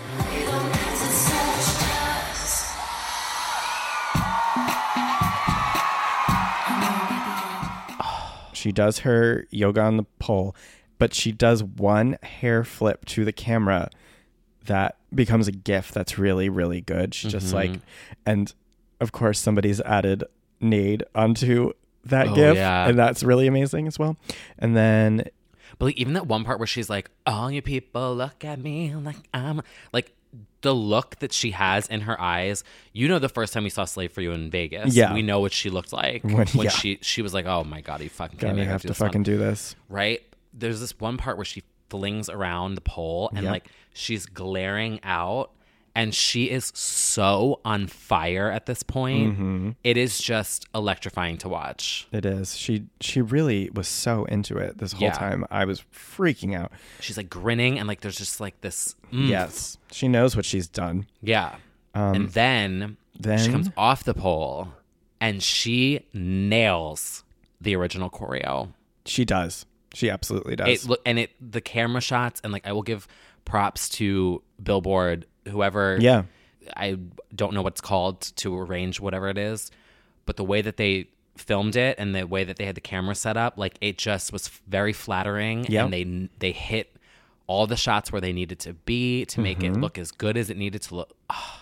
She does her yoga on the pole, but she does one hair flip to the camera that becomes a gif that's really, really good. She's just Mhm. like, and of course somebody's added Nade onto that Oh, gif, yeah. and that's really amazing as well. And then But like, even that one part where she's like, all you people look at me like I'm like the look that she has in her eyes, you know, the first time we saw Slave for You in Vegas, Yeah. we know what she looked like When- when, yeah. she she was like, oh my God, are you fucking kidding gotta me? I have do to this one." fucking do this. Right? There's this one part where she flings around the pole and Yep. like she's glaring out, and she is so on fire at this point. Mhm. It is just electrifying to watch. It is. She she really was so into it this whole Yeah. time. I was freaking out. She's like grinning, and like there's just like this. mm. Yes, she knows what she's done. Yeah. Um, and then, then she comes off the pole and she nails the original choreo. She does. She absolutely does. It look and it the camera shots, and like I will give props to Billboard, whoever. Yeah. I don't know what's called to arrange whatever it is, but the way that they filmed it and the way that they had the camera set up, like it just was very flattering. Yep. And they they hit all the shots where they needed to be to make it Mhm. look as good as it needed to look. Oh.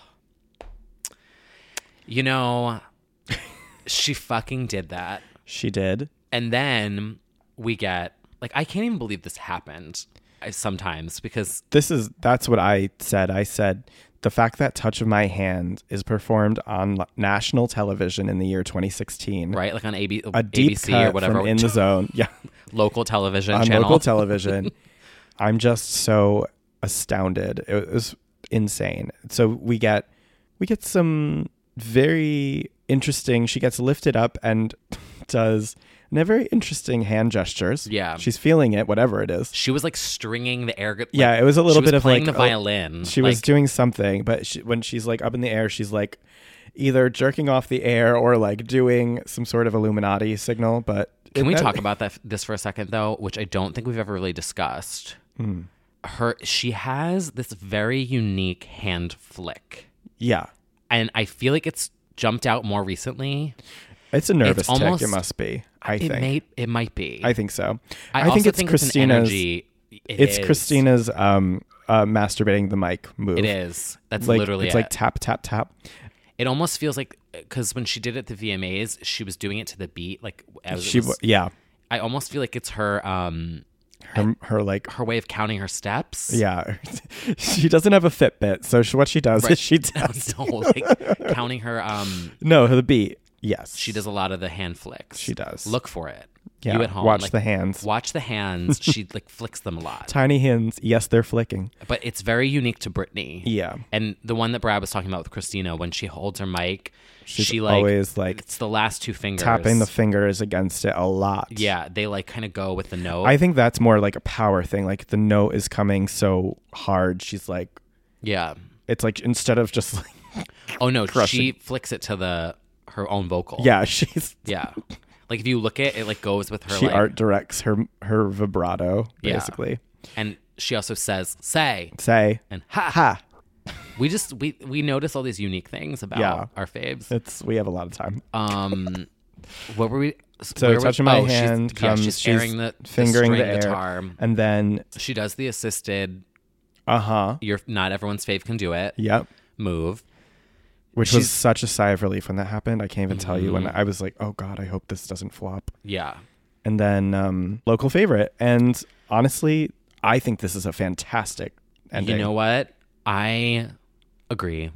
You know, she fucking did that. She did. And then we get like I can't even believe this happened. I, sometimes because This is that's what I said. I said the fact that Touch of My Hand is performed on l- national television in the year twenty sixteen, right, like on A B, a deep A B C cut or whatever, from In the Zone, yeah, local television on channel. local television. I'm just so astounded. It was insane. So we get we get some very interesting. She gets lifted up and does and very interesting hand gestures. Yeah. She's feeling it, whatever it is. She was like stringing the air. Like, yeah, it was a little she was bit of playing like the violin. Oh, she like, was doing something, but she, when she's like up in the air, she's like either jerking off the air or like doing some sort of Illuminati signal. But can it, we that, talk about that this for a second though, which I don't think we've ever really discussed. Mm. Her, she has this very unique hand flick. Yeah, and I feel like it's jumped out more recently. It's a nervous it's almost, tick. It must be. I it think may, it might be. I think so. I, I also think it's think Christina's. It's, an energy. It it's is. Christina's um, uh, masturbating the mic move. It is. That's like, literally it's it. like tap tap tap. It almost feels like because when she did it at the V M As, she was doing it to the beat. Like as she, it was, yeah. I almost feel like it's her. Um, her her like her way of counting her steps. Yeah, she doesn't have a Fitbit, so she, what she does right. is she does no, like counting her. Um, no, the beat. Yes, she does a lot of the hand flicks. She does. Look for it. Yeah, you at home. Watch like, the hands. Watch the hands. She like flicks them a lot. Tiny hands. Yes, they're flicking. But it's very unique to Britney. Yeah. And the one that Brad was talking about with Christina, when she holds her mic, She's she like always like it's the last two fingers tapping the fingers against it a lot. Yeah, they like kind of go with the note. I think that's more like a power thing. Like the note is coming so hard. She's like, yeah. It's like instead of just like, oh no, crushing. she flicks it to the her own vocal. Yeah, she's yeah. Like if you look at it, it like goes with her. She like, art directs her her vibrato basically. Yeah. And she also says "say," say, and "ha ha." We just we we notice all these unique things about yeah. our faves. It's we have a lot of time. Um, what were we? So where touching was, my oh, hand she's, comes. Yeah, she's airing the fingering the, the, string, air, guitar, and then she does the assisted. Uh huh. Your not everyone's fave can do it. Yep. Move. Which She's, was such a sigh of relief when that happened. I can't even mm-hmm. tell you when I was like, oh God, I hope this doesn't flop. Yeah. And then um, local favorite. And honestly, I think this is a fantastic ending. You know what? I agree.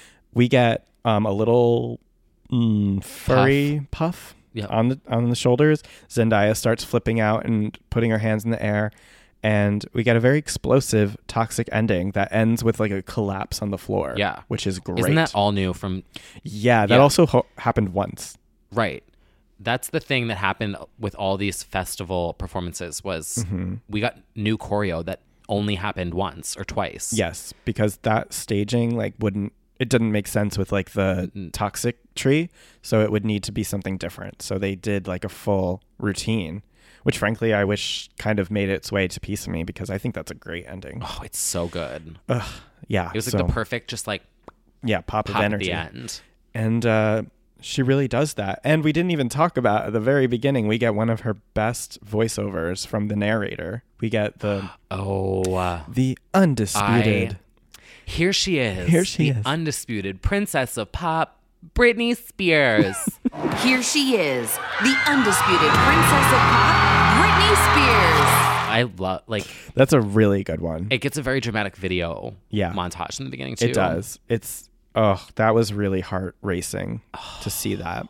We get um, a little mm, furry puff, puff yep. on the on the shoulders. Zendaya starts flipping out and putting her hands in the air. And we get a very explosive, toxic ending that ends with like a collapse on the floor. Yeah. Which is great. Isn't that all new from... Yeah, that yeah. also ho- happened once. Right. That's the thing that happened with all these festival performances was mm-hmm. we got new choreo that only happened once or twice. Yes, because that staging like wouldn't... It didn't make sense with like the mm-hmm. toxic tree. So it would need to be something different. So they did like a full routine. Which, frankly, I wish kind of made its way to Piece of Me because I think that's a great ending. Oh, it's so good. Ugh, yeah. It was like so, the perfect, just like yeah, pop, pop of energy at the end. And uh, she really does that. And we didn't even talk about at the very beginning. We get one of her best voiceovers from the narrator. We get the oh, uh, the undisputed. I, here she is. Here she the is, undisputed princess of pop, Britney Spears. Here she is, the undisputed princess of pop, Britney Spears. I love like that's a really good one. It gets a very dramatic video yeah. montage in the beginning too. It does. It's oh, that was really heart racing to see that.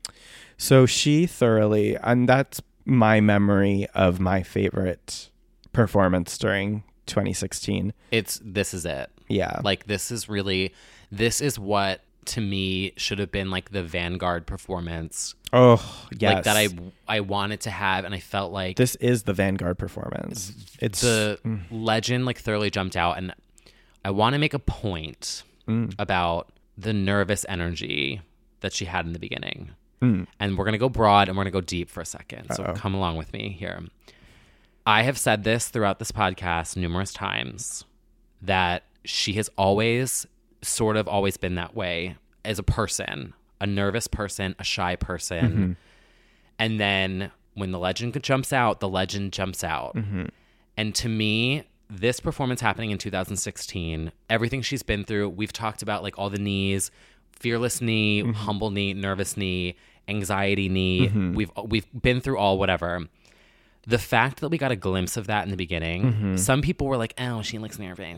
So she thoroughly, and that's my memory of my favorite performance during twenty sixteen. It's this is it. Yeah, like this is really this is what. To me should have been like the Vanguard performance. Oh, yes. Like that I I wanted to have and I felt like this is the Vanguard performance. It's the mm. legend like thoroughly jumped out and I want to make a point mm. about the nervous energy that she had in the beginning. Mm. And we're going to go broad and we're going to go deep for a second. Uh-oh. So come along with me here. I have said this throughout this podcast numerous times that she has always sort of always been that way as a person, a nervous person, a shy person. Mm-hmm. And then when the legend jumps out, the legend jumps out. Mm-hmm. And to me, this performance happening in two thousand sixteen, everything she's been through, we've talked about like all the knees, fearless knee, mm-hmm. humble knee, nervous knee, anxiety knee. Mm-hmm. We've we've been through all whatever. The fact that we got a glimpse of that in the beginning, mm-hmm. some people were like, oh, she looks nervous.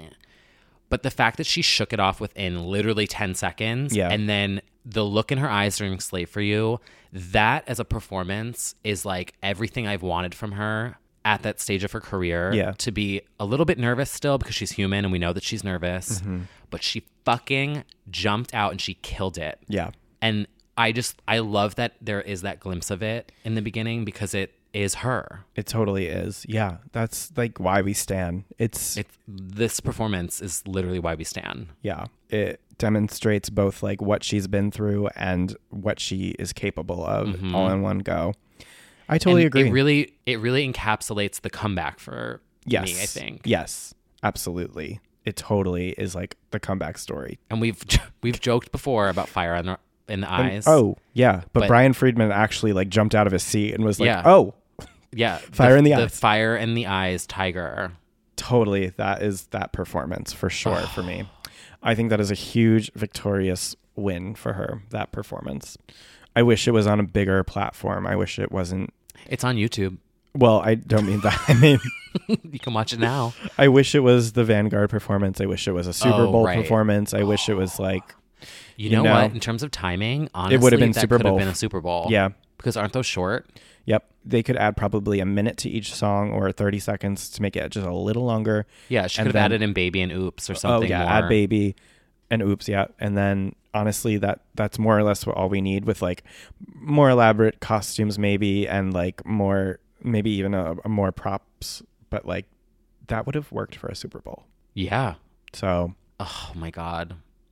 But the fact that she shook it off within literally ten seconds yeah. and then the look in her eyes during Slave for You, that as a performance is like everything I've wanted from her at that stage of her career Yeah. to be a little bit nervous still because she's human and we know that she's nervous. Mm-hmm. But she fucking jumped out and she killed it. Yeah. And I just, I love that there is that glimpse of it in the beginning because it is her. It totally is. Yeah. That's like why we stan. It's, It's, this performance is literally why we stan. yeah. It demonstrates both like what she's been through and what she is capable of Mhm. all in one go. I totally And agree. It really, it really encapsulates the comeback for yes. me, I think. Yes. Absolutely. It totally is like the comeback story. And we've we've joked before about fire in the, in the And- eyes. oh, yeah. But, But- Brian Friedman actually like jumped out of his seat and was like, Yeah. oh, Yeah. Fire in the the eyes. fire in the eyes tiger. totally. That is that performance for sure for me. I think that is a huge victorious win for her, that performance. I wish it was on a bigger platform. I wish it wasn't. It's on YouTube. Well, I don't mean that. I mean, You can watch it now. I wish it was the Vanguard performance. I wish it was a Super Oh, Bowl right. performance. I wish it was like, You, you know, know, what? In terms of timing, honestly, it would have been that Super could have Bowl. been a Super Bowl. Yeah. Because aren't those short? Yep. They could add probably a minute to each song or thirty seconds to make it just a little longer. Yeah, she And could have then- added in Baby and Oops or something Oh yeah, more. add Baby and Oops, yeah. And then honestly that that's more or less what all we need with like more elaborate costumes maybe and like more maybe even a, a more props, but like that would have worked for a Super Bowl. Yeah. So Oh my God.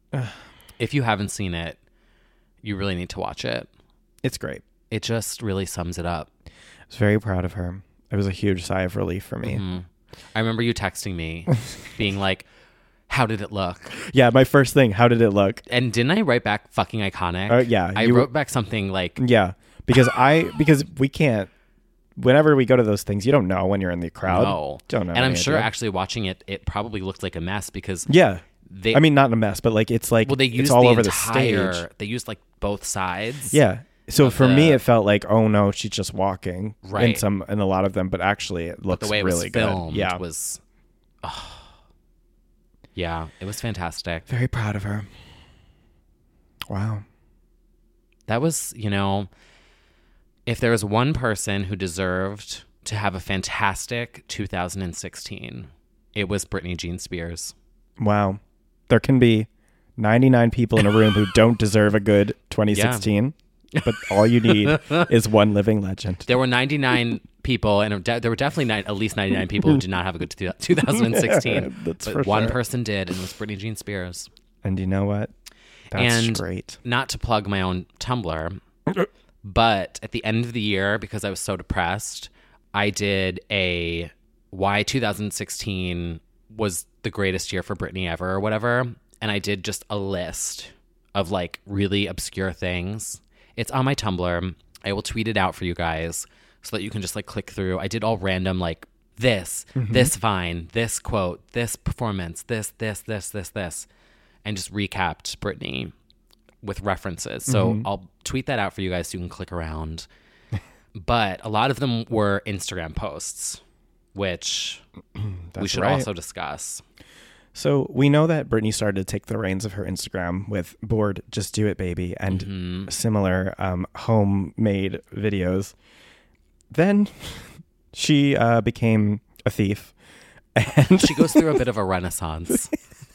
If you haven't seen it, you really need to watch it. it's great. It just really sums it up. I was very proud of her. It was a huge sigh of relief for me. Mhm. I remember you texting me being like, how did it look? Yeah, my first thing, how did it look? And didn't I write back fucking iconic? Uh, yeah, I you- wrote back something like, Yeah, because I because we can't. Whenever we go to those things, you don't know when you're in the crowd. no. Don't know. And I'm any sure idea. actually watching it, it probably looked like a mess because Yeah. they, I mean, not in a mess, but like it's like well, they it's used all the over entire, the stage. they used like both sides. Yeah. So of for me, the- it felt like, oh no, she's just walking. In Right. some, in a lot of them, but actually, it But looks the way it really was filmed good. Yeah. was, oh, yeah, it was fantastic. Very proud of her. Wow. That was, you know, if there was one person who deserved to have a fantastic two thousand sixteen, it was Britney Jean Spears. Wow. There can be ninety-nine people in a room who don't deserve a good twenty sixteen, but all you need is one living legend. There were ninety-nine people, and de- there were definitely nine, at least ninety-nine people who did not have a good two thousand sixteen. That's but for one sure. person did, and it was Britney Jean Spears. And you know what? That's and great. Not to plug my own Tumblr, but at the end of the year, because I was so depressed, I did a why two thousand sixteen was the greatest year for Britney ever or whatever. And I did just a list of like really obscure things. It's on my Tumblr. I will tweet it out for you guys so that you can just like click through. I did all random like this, Mhm. this vine, this quote, this performance, this, this, this, this, this, and just recapped Britney with references. So Mhm. I'll tweet that out for you guys so you can click around. But a lot of them were Instagram posts, which we That's should right. also discuss. So we know that Britney started to take the reins of her Instagram with Bored, Just Do It, Baby, and Mm-hmm. similar um, homemade videos. Then she uh, became a thief. And She goes through a bit of a renaissance.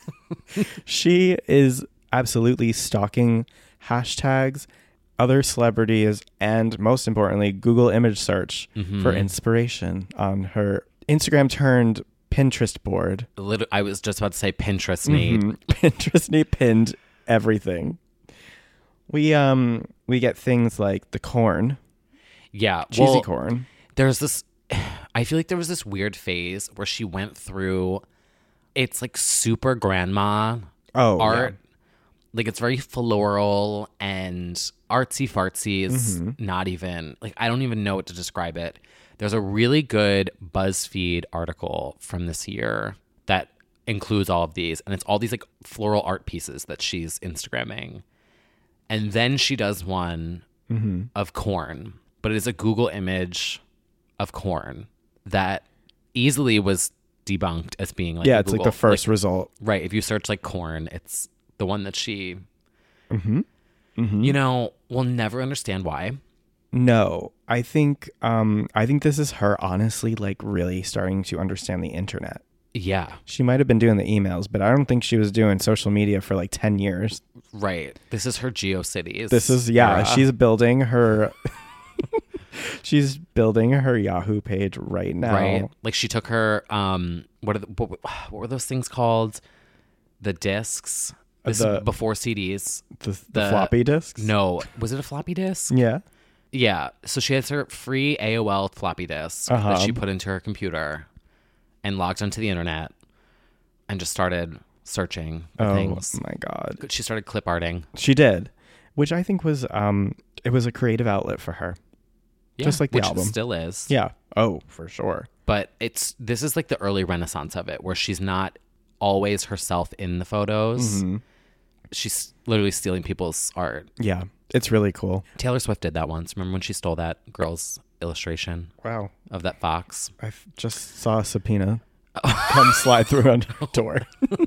she is absolutely stalking hashtags, other celebrities, and most importantly, Google image search Mhm. for inspiration on her Instagram turned Pinterest board. Lit- I was just about to say Pinterest need. Mhm. Pinterest need pinned everything. We um we get things like the corn, Yeah. cheesy well, corn. There's this, I feel like there was this weird phase where she went through, it's like super grandma Oh, art. Like it's very floral and artsy fartsy is Mhm. not even, like I don't even know what to describe it. There's a really good BuzzFeed article from this year that includes all of these. And it's all these like floral art pieces that she's Instagramming. And then she does one Mhm. of corn, but it is a Google image of corn that easily was debunked as being like Yeah, a it's like Google- the first result. Right. If you search like corn, it's the one that she, Mm-hmm. Mm-hmm. you know, will never understand why. No, I think um, I think this is her honestly like really starting to understand the internet. Yeah. She might have been doing the emails, but I don't think she was doing social media for like ten years. Right. This is her GeoCities. This is, yeah, era. she's building her, she's building her Yahoo page right now. Right. Like she took her, um, what are the, what, what were those things called? The discs. This The- is before C Ds. The, the floppy disks? No. Was it a floppy disk? Yeah. Yeah. So she has her free A O L floppy disk Uh-huh. that she put into her computer and logged onto the internet and just started searching for Oh things. my God. She started clip arting. She did, which I think was, um, it was a creative outlet for her. Yeah, Just like the which album. it still is. Yeah. Oh, for sure. But it's this is like the early renaissance of it, where she's not always herself in the photos. Mhm. She's literally stealing people's art. Yeah. It's really cool. Taylor Swift did that once. Remember when she stole that girl's illustration? Wow. Of that fox. I f- just saw a subpoena come slide through her door.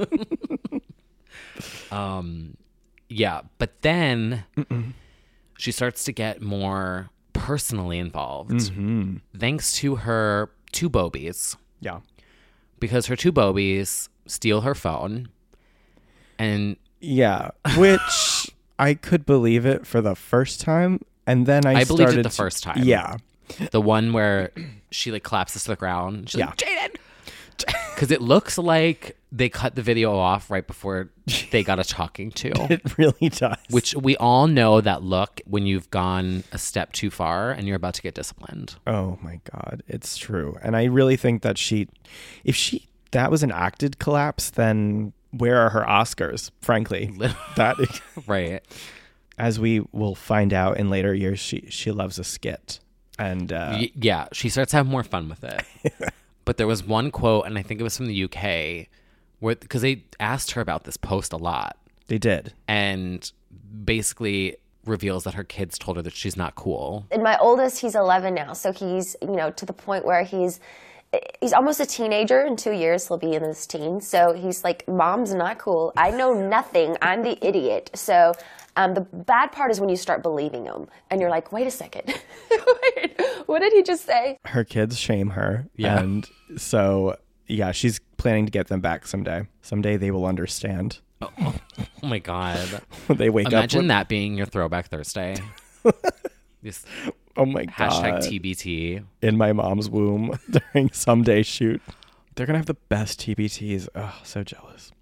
um, yeah, but then Mm-mm. she starts to get more personally involved, Mhm. thanks to her two bobies. Yeah. Because her two bobies steal her phone, and Yeah, which I could believe it for the first time, and then I, I believed started it the to- first time. Yeah, the one where she like collapses to the ground. She's Yeah. like, Jaden, because it looks like they cut the video off right before they got a talking to. It really does. Which we all know that look when you've gone a step too far and you're about to get disciplined. Oh my God, it's true. And I really think that she, if she, that was an acted collapse, then where are her Oscars, frankly? that Right. As we will find out in later years, she, she loves a skit. And uh, Y- yeah, she starts to have more fun with it. But there was one quote, and I think it was from the U K, where because they asked her about this post a lot. They did. And basically reveals that her kids told her that she's not cool. And my oldest, he's eleven now, so he's, you know, to the point where he's he's almost a teenager. In two years he'll be in his teens, so he's like, mom's not cool, I know nothing, I'm the idiot. So um, the bad part is when you start believing him and you're like, wait a second, wait, what did he just say? Her kids shame her. Yeah. And so, yeah, she's planning to get them back someday. Someday they will understand. Oh, oh my God. When they wake up. Imagine with- that being your Throwback Thursday. This Oh my God. hashtag T B T. In my mom's womb during someday shoot. They're going to have the best T B Ts. Oh, so jealous.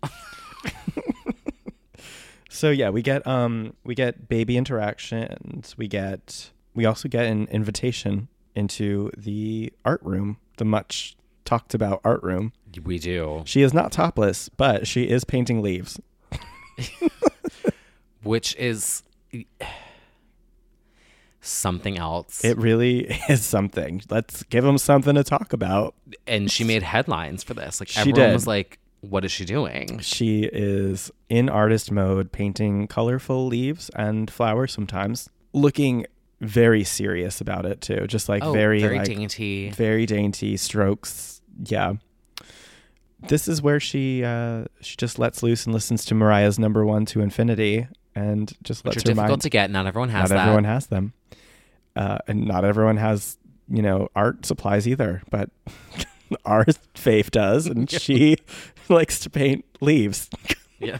So yeah, we get um we get baby interactions. We get we also get an invitation into the art room, the much talked about art room. We do. She is not topless, but she is painting leaves. Which is something else. It really is something. Let's give them something to talk about. And she made headlines for this. Like She everyone did. was like, what is she doing? She is in artist mode, painting colorful leaves and flowers sometimes, looking very serious about it too. Just like Oh, very, very like, dainty. very dainty strokes. Yeah. This is where she uh, she just lets loose and listens to Mariah's Number One to Infinity, and just Which lets are her difficult mind. to get. Not everyone has not that. everyone has them, uh, and not everyone has, you know, art supplies either. But our Faith does, and she likes to paint leaves. Yeah.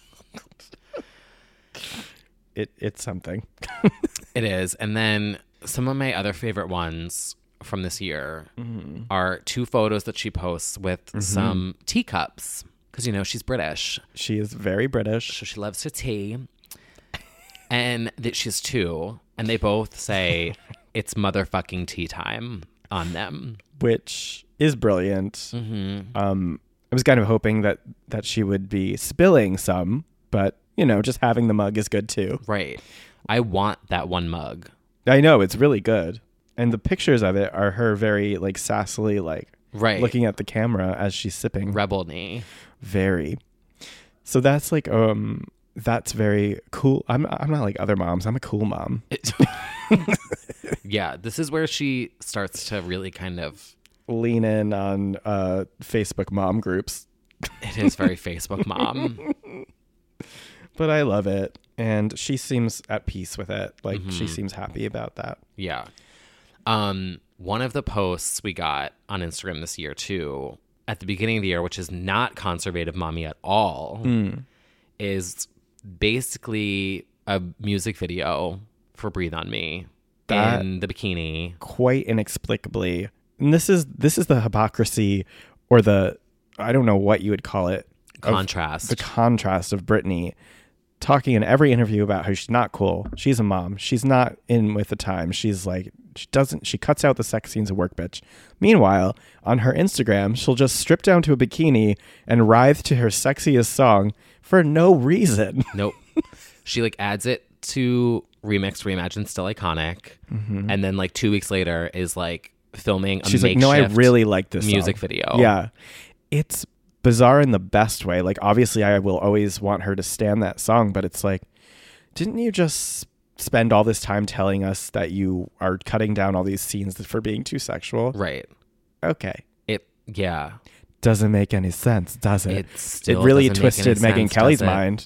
It it's something. It is. And then some of my other favorite ones from this year Mhm. are two photos that she posts with Mhm. some teacups. Because, you know, she's British. She is very British. So she loves her tea. And that she's two. And they both say, it's motherfucking tea time on them. Which is brilliant. Mm-hmm. Um, I was kind of hoping that that she would be spilling some, but you know, just having the mug is good too. Right. I want that one mug. I know, it's really good. And the pictures of it are her very like sassily, like Right. looking at the camera as she's sipping. Rebel knee. Very. So that's like um that's very cool. I'm I'm not like other moms. I'm a cool mom. Yeah, this is where she starts to really kind of lean in on uh Facebook mom groups. It is very Facebook mom. But I love it. And she seems at peace with it. Like, she Mhm. seems happy about that. Yeah. Um, one of the posts we got on Instagram this year, too, at the beginning of the year, which is not conservative mommy at all, Mm. is basically a music video for Breathe on Me That- in the bikini. Quite inexplicably. And this is this is the hypocrisy, or the, I don't know what you would call it. of Contrast. The contrast of Britney talking in every interview about how she's not cool. She's a mom. She's not in with the times. She's like, she doesn't, she cuts out the sex scenes of work, bitch. Meanwhile, on her Instagram, she'll just strip down to a bikini and writhe to her sexiest song for no reason. Nope. She like adds it to Remix Reimagine Still Iconic. Mhm. And then like two weeks later is like filming a She's like, no, I makeshift really like this music song." video. Yeah. It's bizarre in the best way. Like, obviously, I will always want her to stand that song, but it's like, didn't you just spend all this time telling us that you are cutting down all these scenes for being too sexual? Right. Okay. It, yeah. Doesn't make any sense, does it? It still really doesn't make twisted any Megyn sense, Kelly's does it? mind.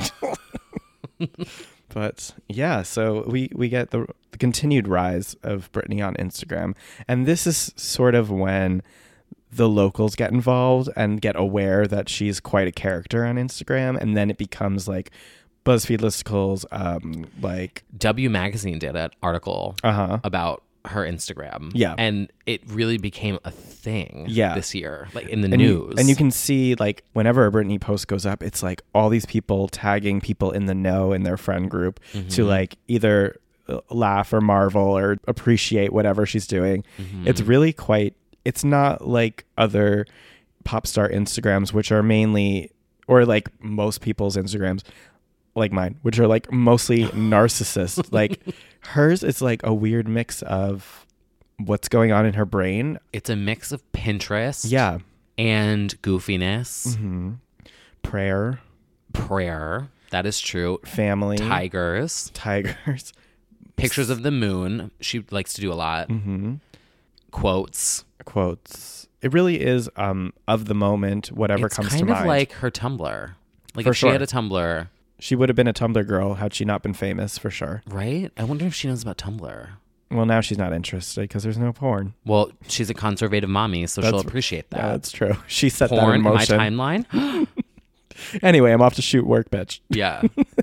But yeah, so we, we get the, the continued rise of Britney on Instagram. And this is sort of when the locals get involved and get aware that she's quite a character on Instagram. And then it becomes like BuzzFeed listicles, um, like W Magazine did an article Uh-huh. about her Instagram. Yeah. And it really became a thing Yeah. this year, like in the and news. You, and you can see, like, whenever a Britney post goes up, it's like all these people tagging people in the know in their friend group to Mhm. like either uh, laugh or marvel or appreciate whatever she's doing. Mhm. It's really quite, it's not like other pop star Instagrams, which are mainly, or like most people's Instagrams, like mine, which are like mostly narcissist. Like hers is like a weird mix of what's going on in her brain. It's a mix of Pinterest. Yeah. And goofiness. Mm-hmm. Prayer. Prayer. That is true. Family. Tigers. Tigers. Pictures of the moon. She likes to do a lot. Mm-hmm. Quotes. Quotes. It really is um, of the moment, whatever It's comes kind to of mind. like her Tumblr. Like For if sure. she had a Tumblr. She would have been a Tumblr girl had she not been famous, for sure. Right? I wonder if she knows about Tumblr. Well, now she's not interested because there's no porn. Well, she's a conservative mommy, so she'll That's- appreciate that. Yeah, that's true. She set that Porn in in my motion. timeline? Anyway, I'm off to shoot work, bitch. Yeah.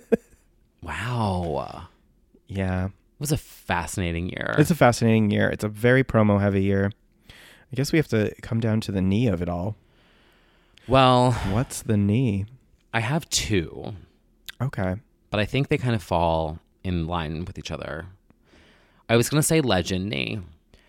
Wow. Yeah. It was a fascinating year. It's a fascinating year. It's a very promo heavy year. I guess we have to come down to the knee of it all. Well, what's the knee? I have two. Okay. But I think they kind of fall in line with each other. I was going to say legend knee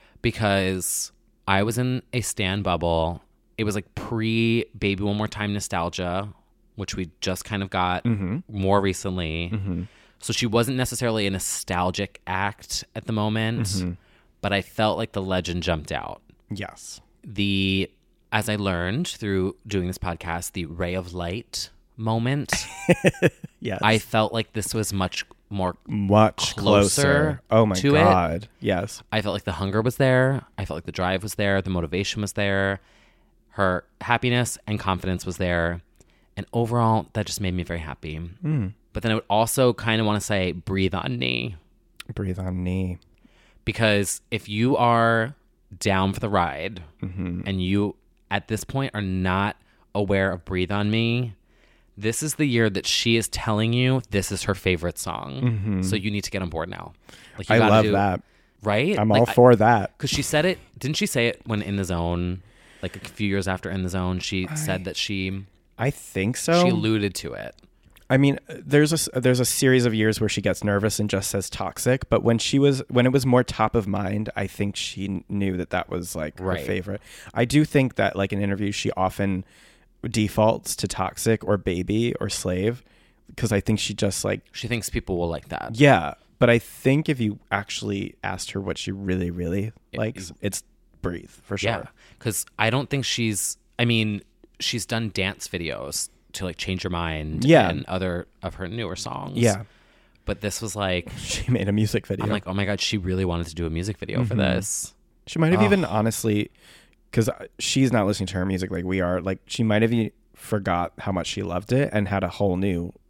because I was in a Stan bubble. It was like pre Baby One More Time nostalgia, which we just kind of got Mhm. more recently. Mm-hmm. So she wasn't necessarily a nostalgic act at the moment, Mhm. but I felt like the legend jumped out. Yes. The, as I learned through doing this podcast, the ray of light moment. Yes. I felt like this was much more Much closer. closer. Oh my to God. It. Yes. I felt like the hunger was there. I felt like the drive was there. The motivation was there. Her happiness and confidence was there. And overall, that just made me very happy. Mm. But then I would also kind of want to say, breathe on knee. Breathe on knee. Because if you are down for the ride Mhm. and you, at this point, are not aware of Breathe on Me, this is the year that she is telling you this is her favorite song. Mhm. So you need to get on board now. Like I gotta love do- that. Right? I'm Like, all I- for that. Because she said it, didn't she say it when In the Zone? Like a few years after In the Zone, she said that she... I think so. She alluded to it. I mean, there's a s- there's a series of years where she gets nervous and just says toxic, but when she was when it was more top of mind, I think she kn- knew that that was like Right. her favorite. I do think that like in interviews she often defaults to toxic or baby or slave because I think she just like She thinks people will like that. yeah, but I think if you actually asked her what she really really likes, it's Breathe for sure. Yeah, because I don't think she's. I mean, she's done dance videos to like Change Your Mind. Yeah. and other of her newer songs. Yeah. but this was like she made a music video. I'm like, oh my god, she really wanted to do a music video for Mhm. this. She might have Oh. even honestly, because she's not listening to her music like we are. Like she might have e- forgot how much she loved it and had a whole new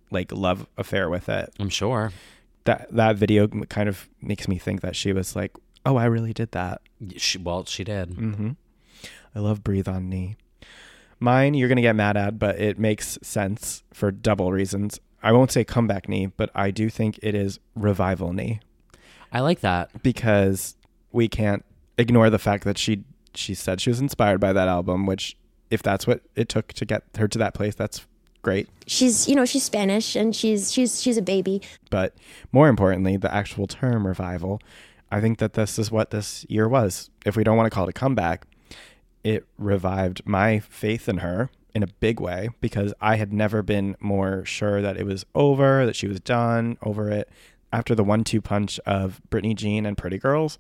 like love affair with it. I'm sure. That that video kind of makes me think that she was like, oh, I really did that. She, well, she did. Mm-hmm. I love Breathe on Knee. Mine, you're going to get mad at, but it makes sense for double reasons. I won't say comeback knee, but I do think it is revival knee. I like that. Because we can't ignore the fact that she she said she was inspired by that album, which if that's what it took to get her to that place, that's great. She's, you know, she's Spanish and she's she's she's a baby. But more importantly, the actual term revival, I think that this is what this year was. If we don't want to call it a comeback, it revived my faith in her in a big way, because I had never been more sure that it was over, that she was done, over it. After the one two punch of Britney Jean and Pretty Girls.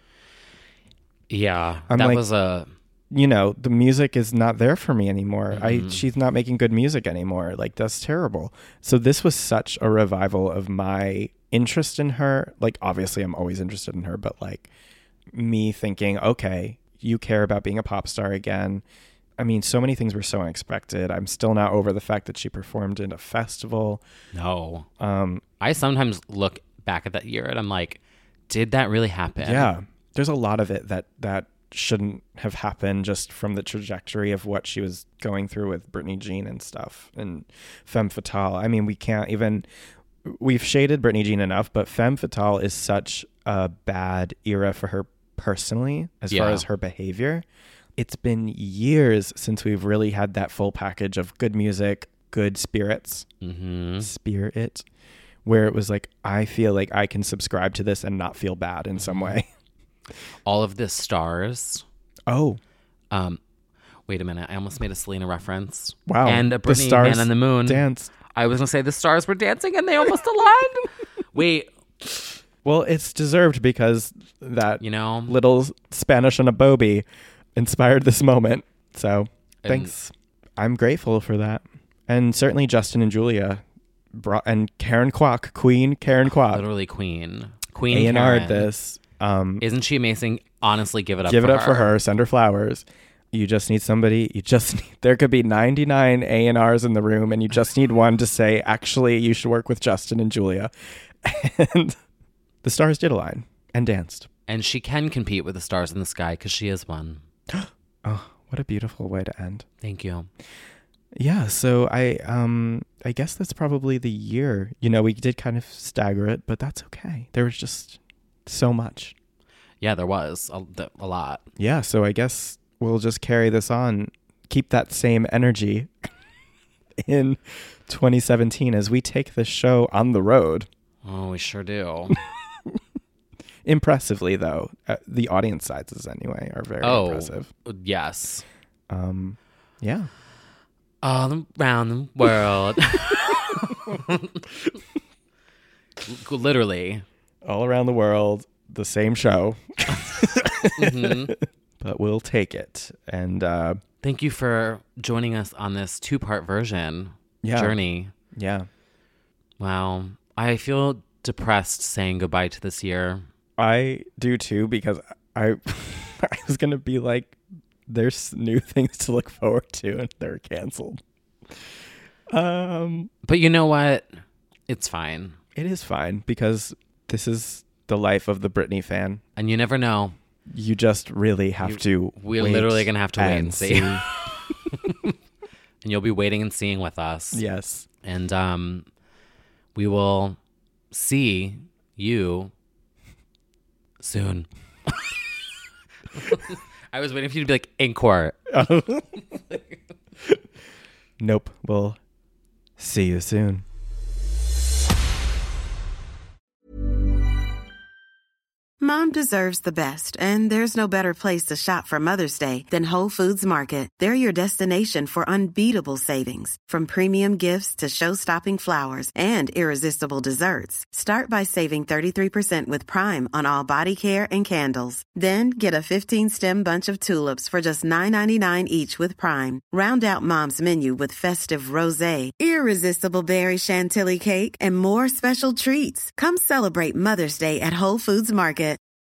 Yeah, I'm that like, was a... You know, the music is not there for me anymore. Mm-hmm. I She's not making good music anymore. Like, that's terrible. So this was such a revival of my interest in her. Like, obviously, I'm always interested in her, but like me thinking, okay, you care about being a pop star again. I mean, so many things were so unexpected. I'm still not over the fact that she performed in a festival. No. Um, I sometimes look back at that year and I'm like, did that really happen? Yeah. There's a lot of it that, that shouldn't have happened just from the trajectory of what she was going through with Britney Jean and stuff. And Femme Fatale. I mean, we can't even... We've shaded Britney Jean enough, but Femme Fatale is such a bad era for her personally, as Yeah. far as her behavior. It's been years since we've really had that full package of good music, good spirits, mm-hmm. spirit, where it was like, I feel like I can subscribe to this and not feel bad in some way. All of the stars. Oh. Um, wait a minute. I almost made a Selena reference. Wow. And a The Britney stars Man on the Moon. danced. I was going to say the stars were dancing and they almost aligned. Wait. Well, it's deserved because that you know little Spanish on a Bobby inspired this moment. So thanks. And I'm grateful for that. And certainly Justin and Julia brought, and Karen Kwok, Queen Karen Kwok. Literally Queen. Queen A and Karen. R'd this. Um, Isn't she amazing? Honestly, give it up give for it up her. for her. Send her flowers. You just need somebody. You just need, there could be ninety-nine A and R's in the room, and you just need one to say, actually, you should work with Justin and Julia. And the stars did align and danced. And she can compete with the stars in the sky because she is one. Oh, what a beautiful way to end. Thank you. Yeah, so I um I guess that's probably the year. You know, we did kind of stagger it, but that's okay. There was just so much. Yeah, there was a, a lot. Yeah, so I guess we'll just carry this on, keep that same energy in twenty seventeen as we take this show on the road. Oh, we sure do. Impressively, though. Uh, the audience sizes, anyway, are very oh, impressive. Yes. Um, yeah. All around the world. Literally. All around the world, the same show. Mm-hmm. But we'll take it. And uh, thank you for joining us on this two-part version yeah. journey. Yeah. Wow. I feel depressed saying goodbye to this year. I do too, because I I was going to be like, there's new things to look forward to, and they're canceled. Um, But you know what? It's fine. It is fine, because this is the life of the Britney fan. And you never know. You just really have you, to We're wait literally going to have to wait and see. see. And you'll be waiting and seeing with us. Yes. And um, we will see you soon. I was waiting for you to be like, in court. Nope. We'll see you soon. Mom deserves the best, and there's no better place to shop for Mother's Day than Whole Foods Market. They're your destination for unbeatable savings, from premium gifts to show-stopping flowers and irresistible desserts. Start by saving thirty-three percent with Prime on all body care and candles. Then get a fifteen-stem bunch of tulips for just nine ninety-nine each with Prime. Round out Mom's menu with festive rosé, irresistible berry chantilly cake, and more special treats. Come celebrate Mother's Day at Whole Foods Market.